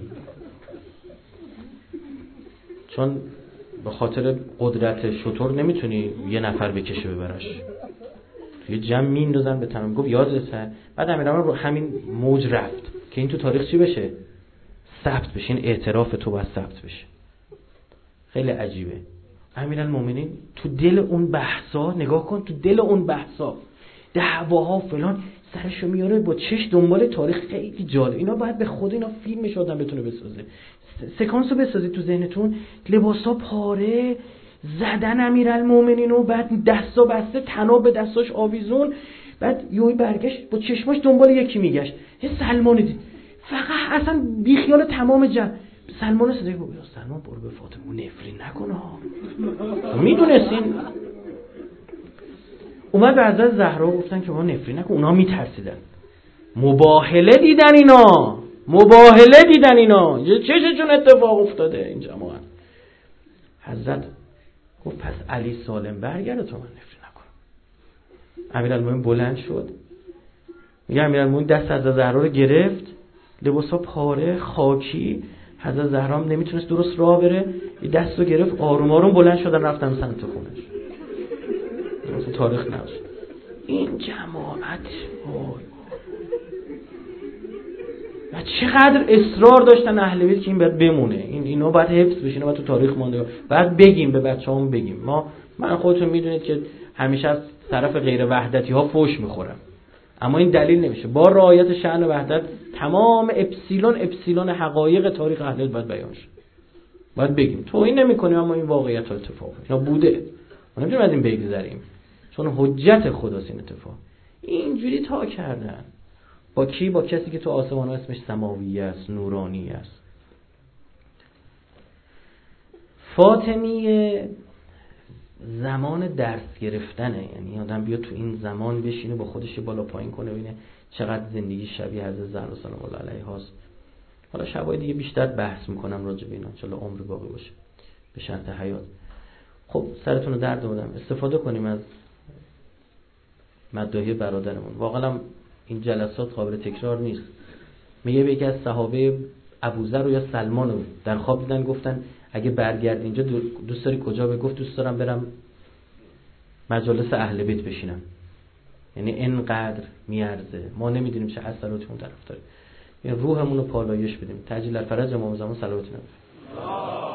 چون به خاطر قدرت شتر نمیتونی یه نفر بکشه ببرش، توی جمع میندازن به طناب. گفت یادته؟ بعد امیرالمومنین رو همین موج رفت که این تو تاریخ چی بشه؟ ثبت بشه، این اعتراف تو باید ثبت بشه. خیلی عجیبه. امیرالمومنین تو دل اون بحثا، نگاه کن، تو دل اون بحثا دعواها فلان سرشو میاره با چش دنبال تاریخ. خیلی جالب. اینا باید به خود اینا فیلمش آدم بتونه بسازه، سکانسو بسازید تو ذهنتون. لباسا پاره، زدن امیرالمومنینو، بعد دستا بسته، طناب به دستاش آویزون، بعد یوی برگشت با چشماش دنبال یکی میگشت، یه سلمان دید، فقط اصلا بی خیال تمام جمع. سلمان صدای بود، سلمان برو به فاطمه نفرین نکنه ها، میدونستین. اومد به حضرت زهرا گفتن که ما نفرین نکن، اونا میترسیدن. مباهله دیدن اینا، مباهله دیدن اینا، چششون اتفاق افتاده این جماعت. حضرت گفت پس علی سالم برگرده تا من نفرین نکنم. امیرالمومنین بلند شد، میگه امیرالمومنین دست حضرت زهرا رو گرفت، لباسا پاره خاکی، حضرت زهرا هم نمیتونست درست راه بره، دست رو گرفت، آروم آروم بلند شدن رفتن سمت خونش. مثلا تاریخ نوشت این جماعت وای و چقدر اصرار داشتن اهل بیت که این باید بمونه، این اینا باید حفظ بشه، اینا باید تو تاریخ مونده، بعد بگیم به بچه‌هام بگیم. ما من خودتون میدونید که همیشه از طرف غیر وحدتی ها فوش میخورم، اما این دلیل نمیشه. با رعایت شأن وحدت تمام اپسیلون اپسیلون حقایق تاریخ اهل بیت باید بیان شه، باید بگیم. توهین نمی‌کنیم اما این واقعیت اتفاق اینا بوده، ما نمی‌تونیم از این بگذریم، چون حجت خداست این اتفاق. اینجوری تا کردن با کی؟ با کسی که تو آسمان ها اسمش سماوی است، نورانی است. فاطمیه زمان درس گرفتنه، یعنی آدم بیاد تو این زمان بشینه با خودش بالا پایین کنه ببینه چقدر زندگی شبیه حضرت زهرا سلام الله علیها است. حالا شبای دیگه بیشتر بحث میکنم راجع به اینا، ان شاءالله عمر باقی باشه به شرط حیات. خب سرتون رو درد آوردم، استفاده کنیم از مداحی برادرمون. واقعا این جلسات قابل تکرار نیست. میگه به یکی از صحابه ابوذر رو یا سلمان رو در خواب دیدن، گفتن اگه برگردی اینجا دوست داری کجا؟ به گفت دوست دارم برم مجالس اهل بیت بشینم. یعنی اینقدر میارزه، ما نمیدونیم چه اثراتی اون طرف داره. یعنی روحمون رو پالایش بدیم. تعجیل الفرج امام زمان صلوات نبی.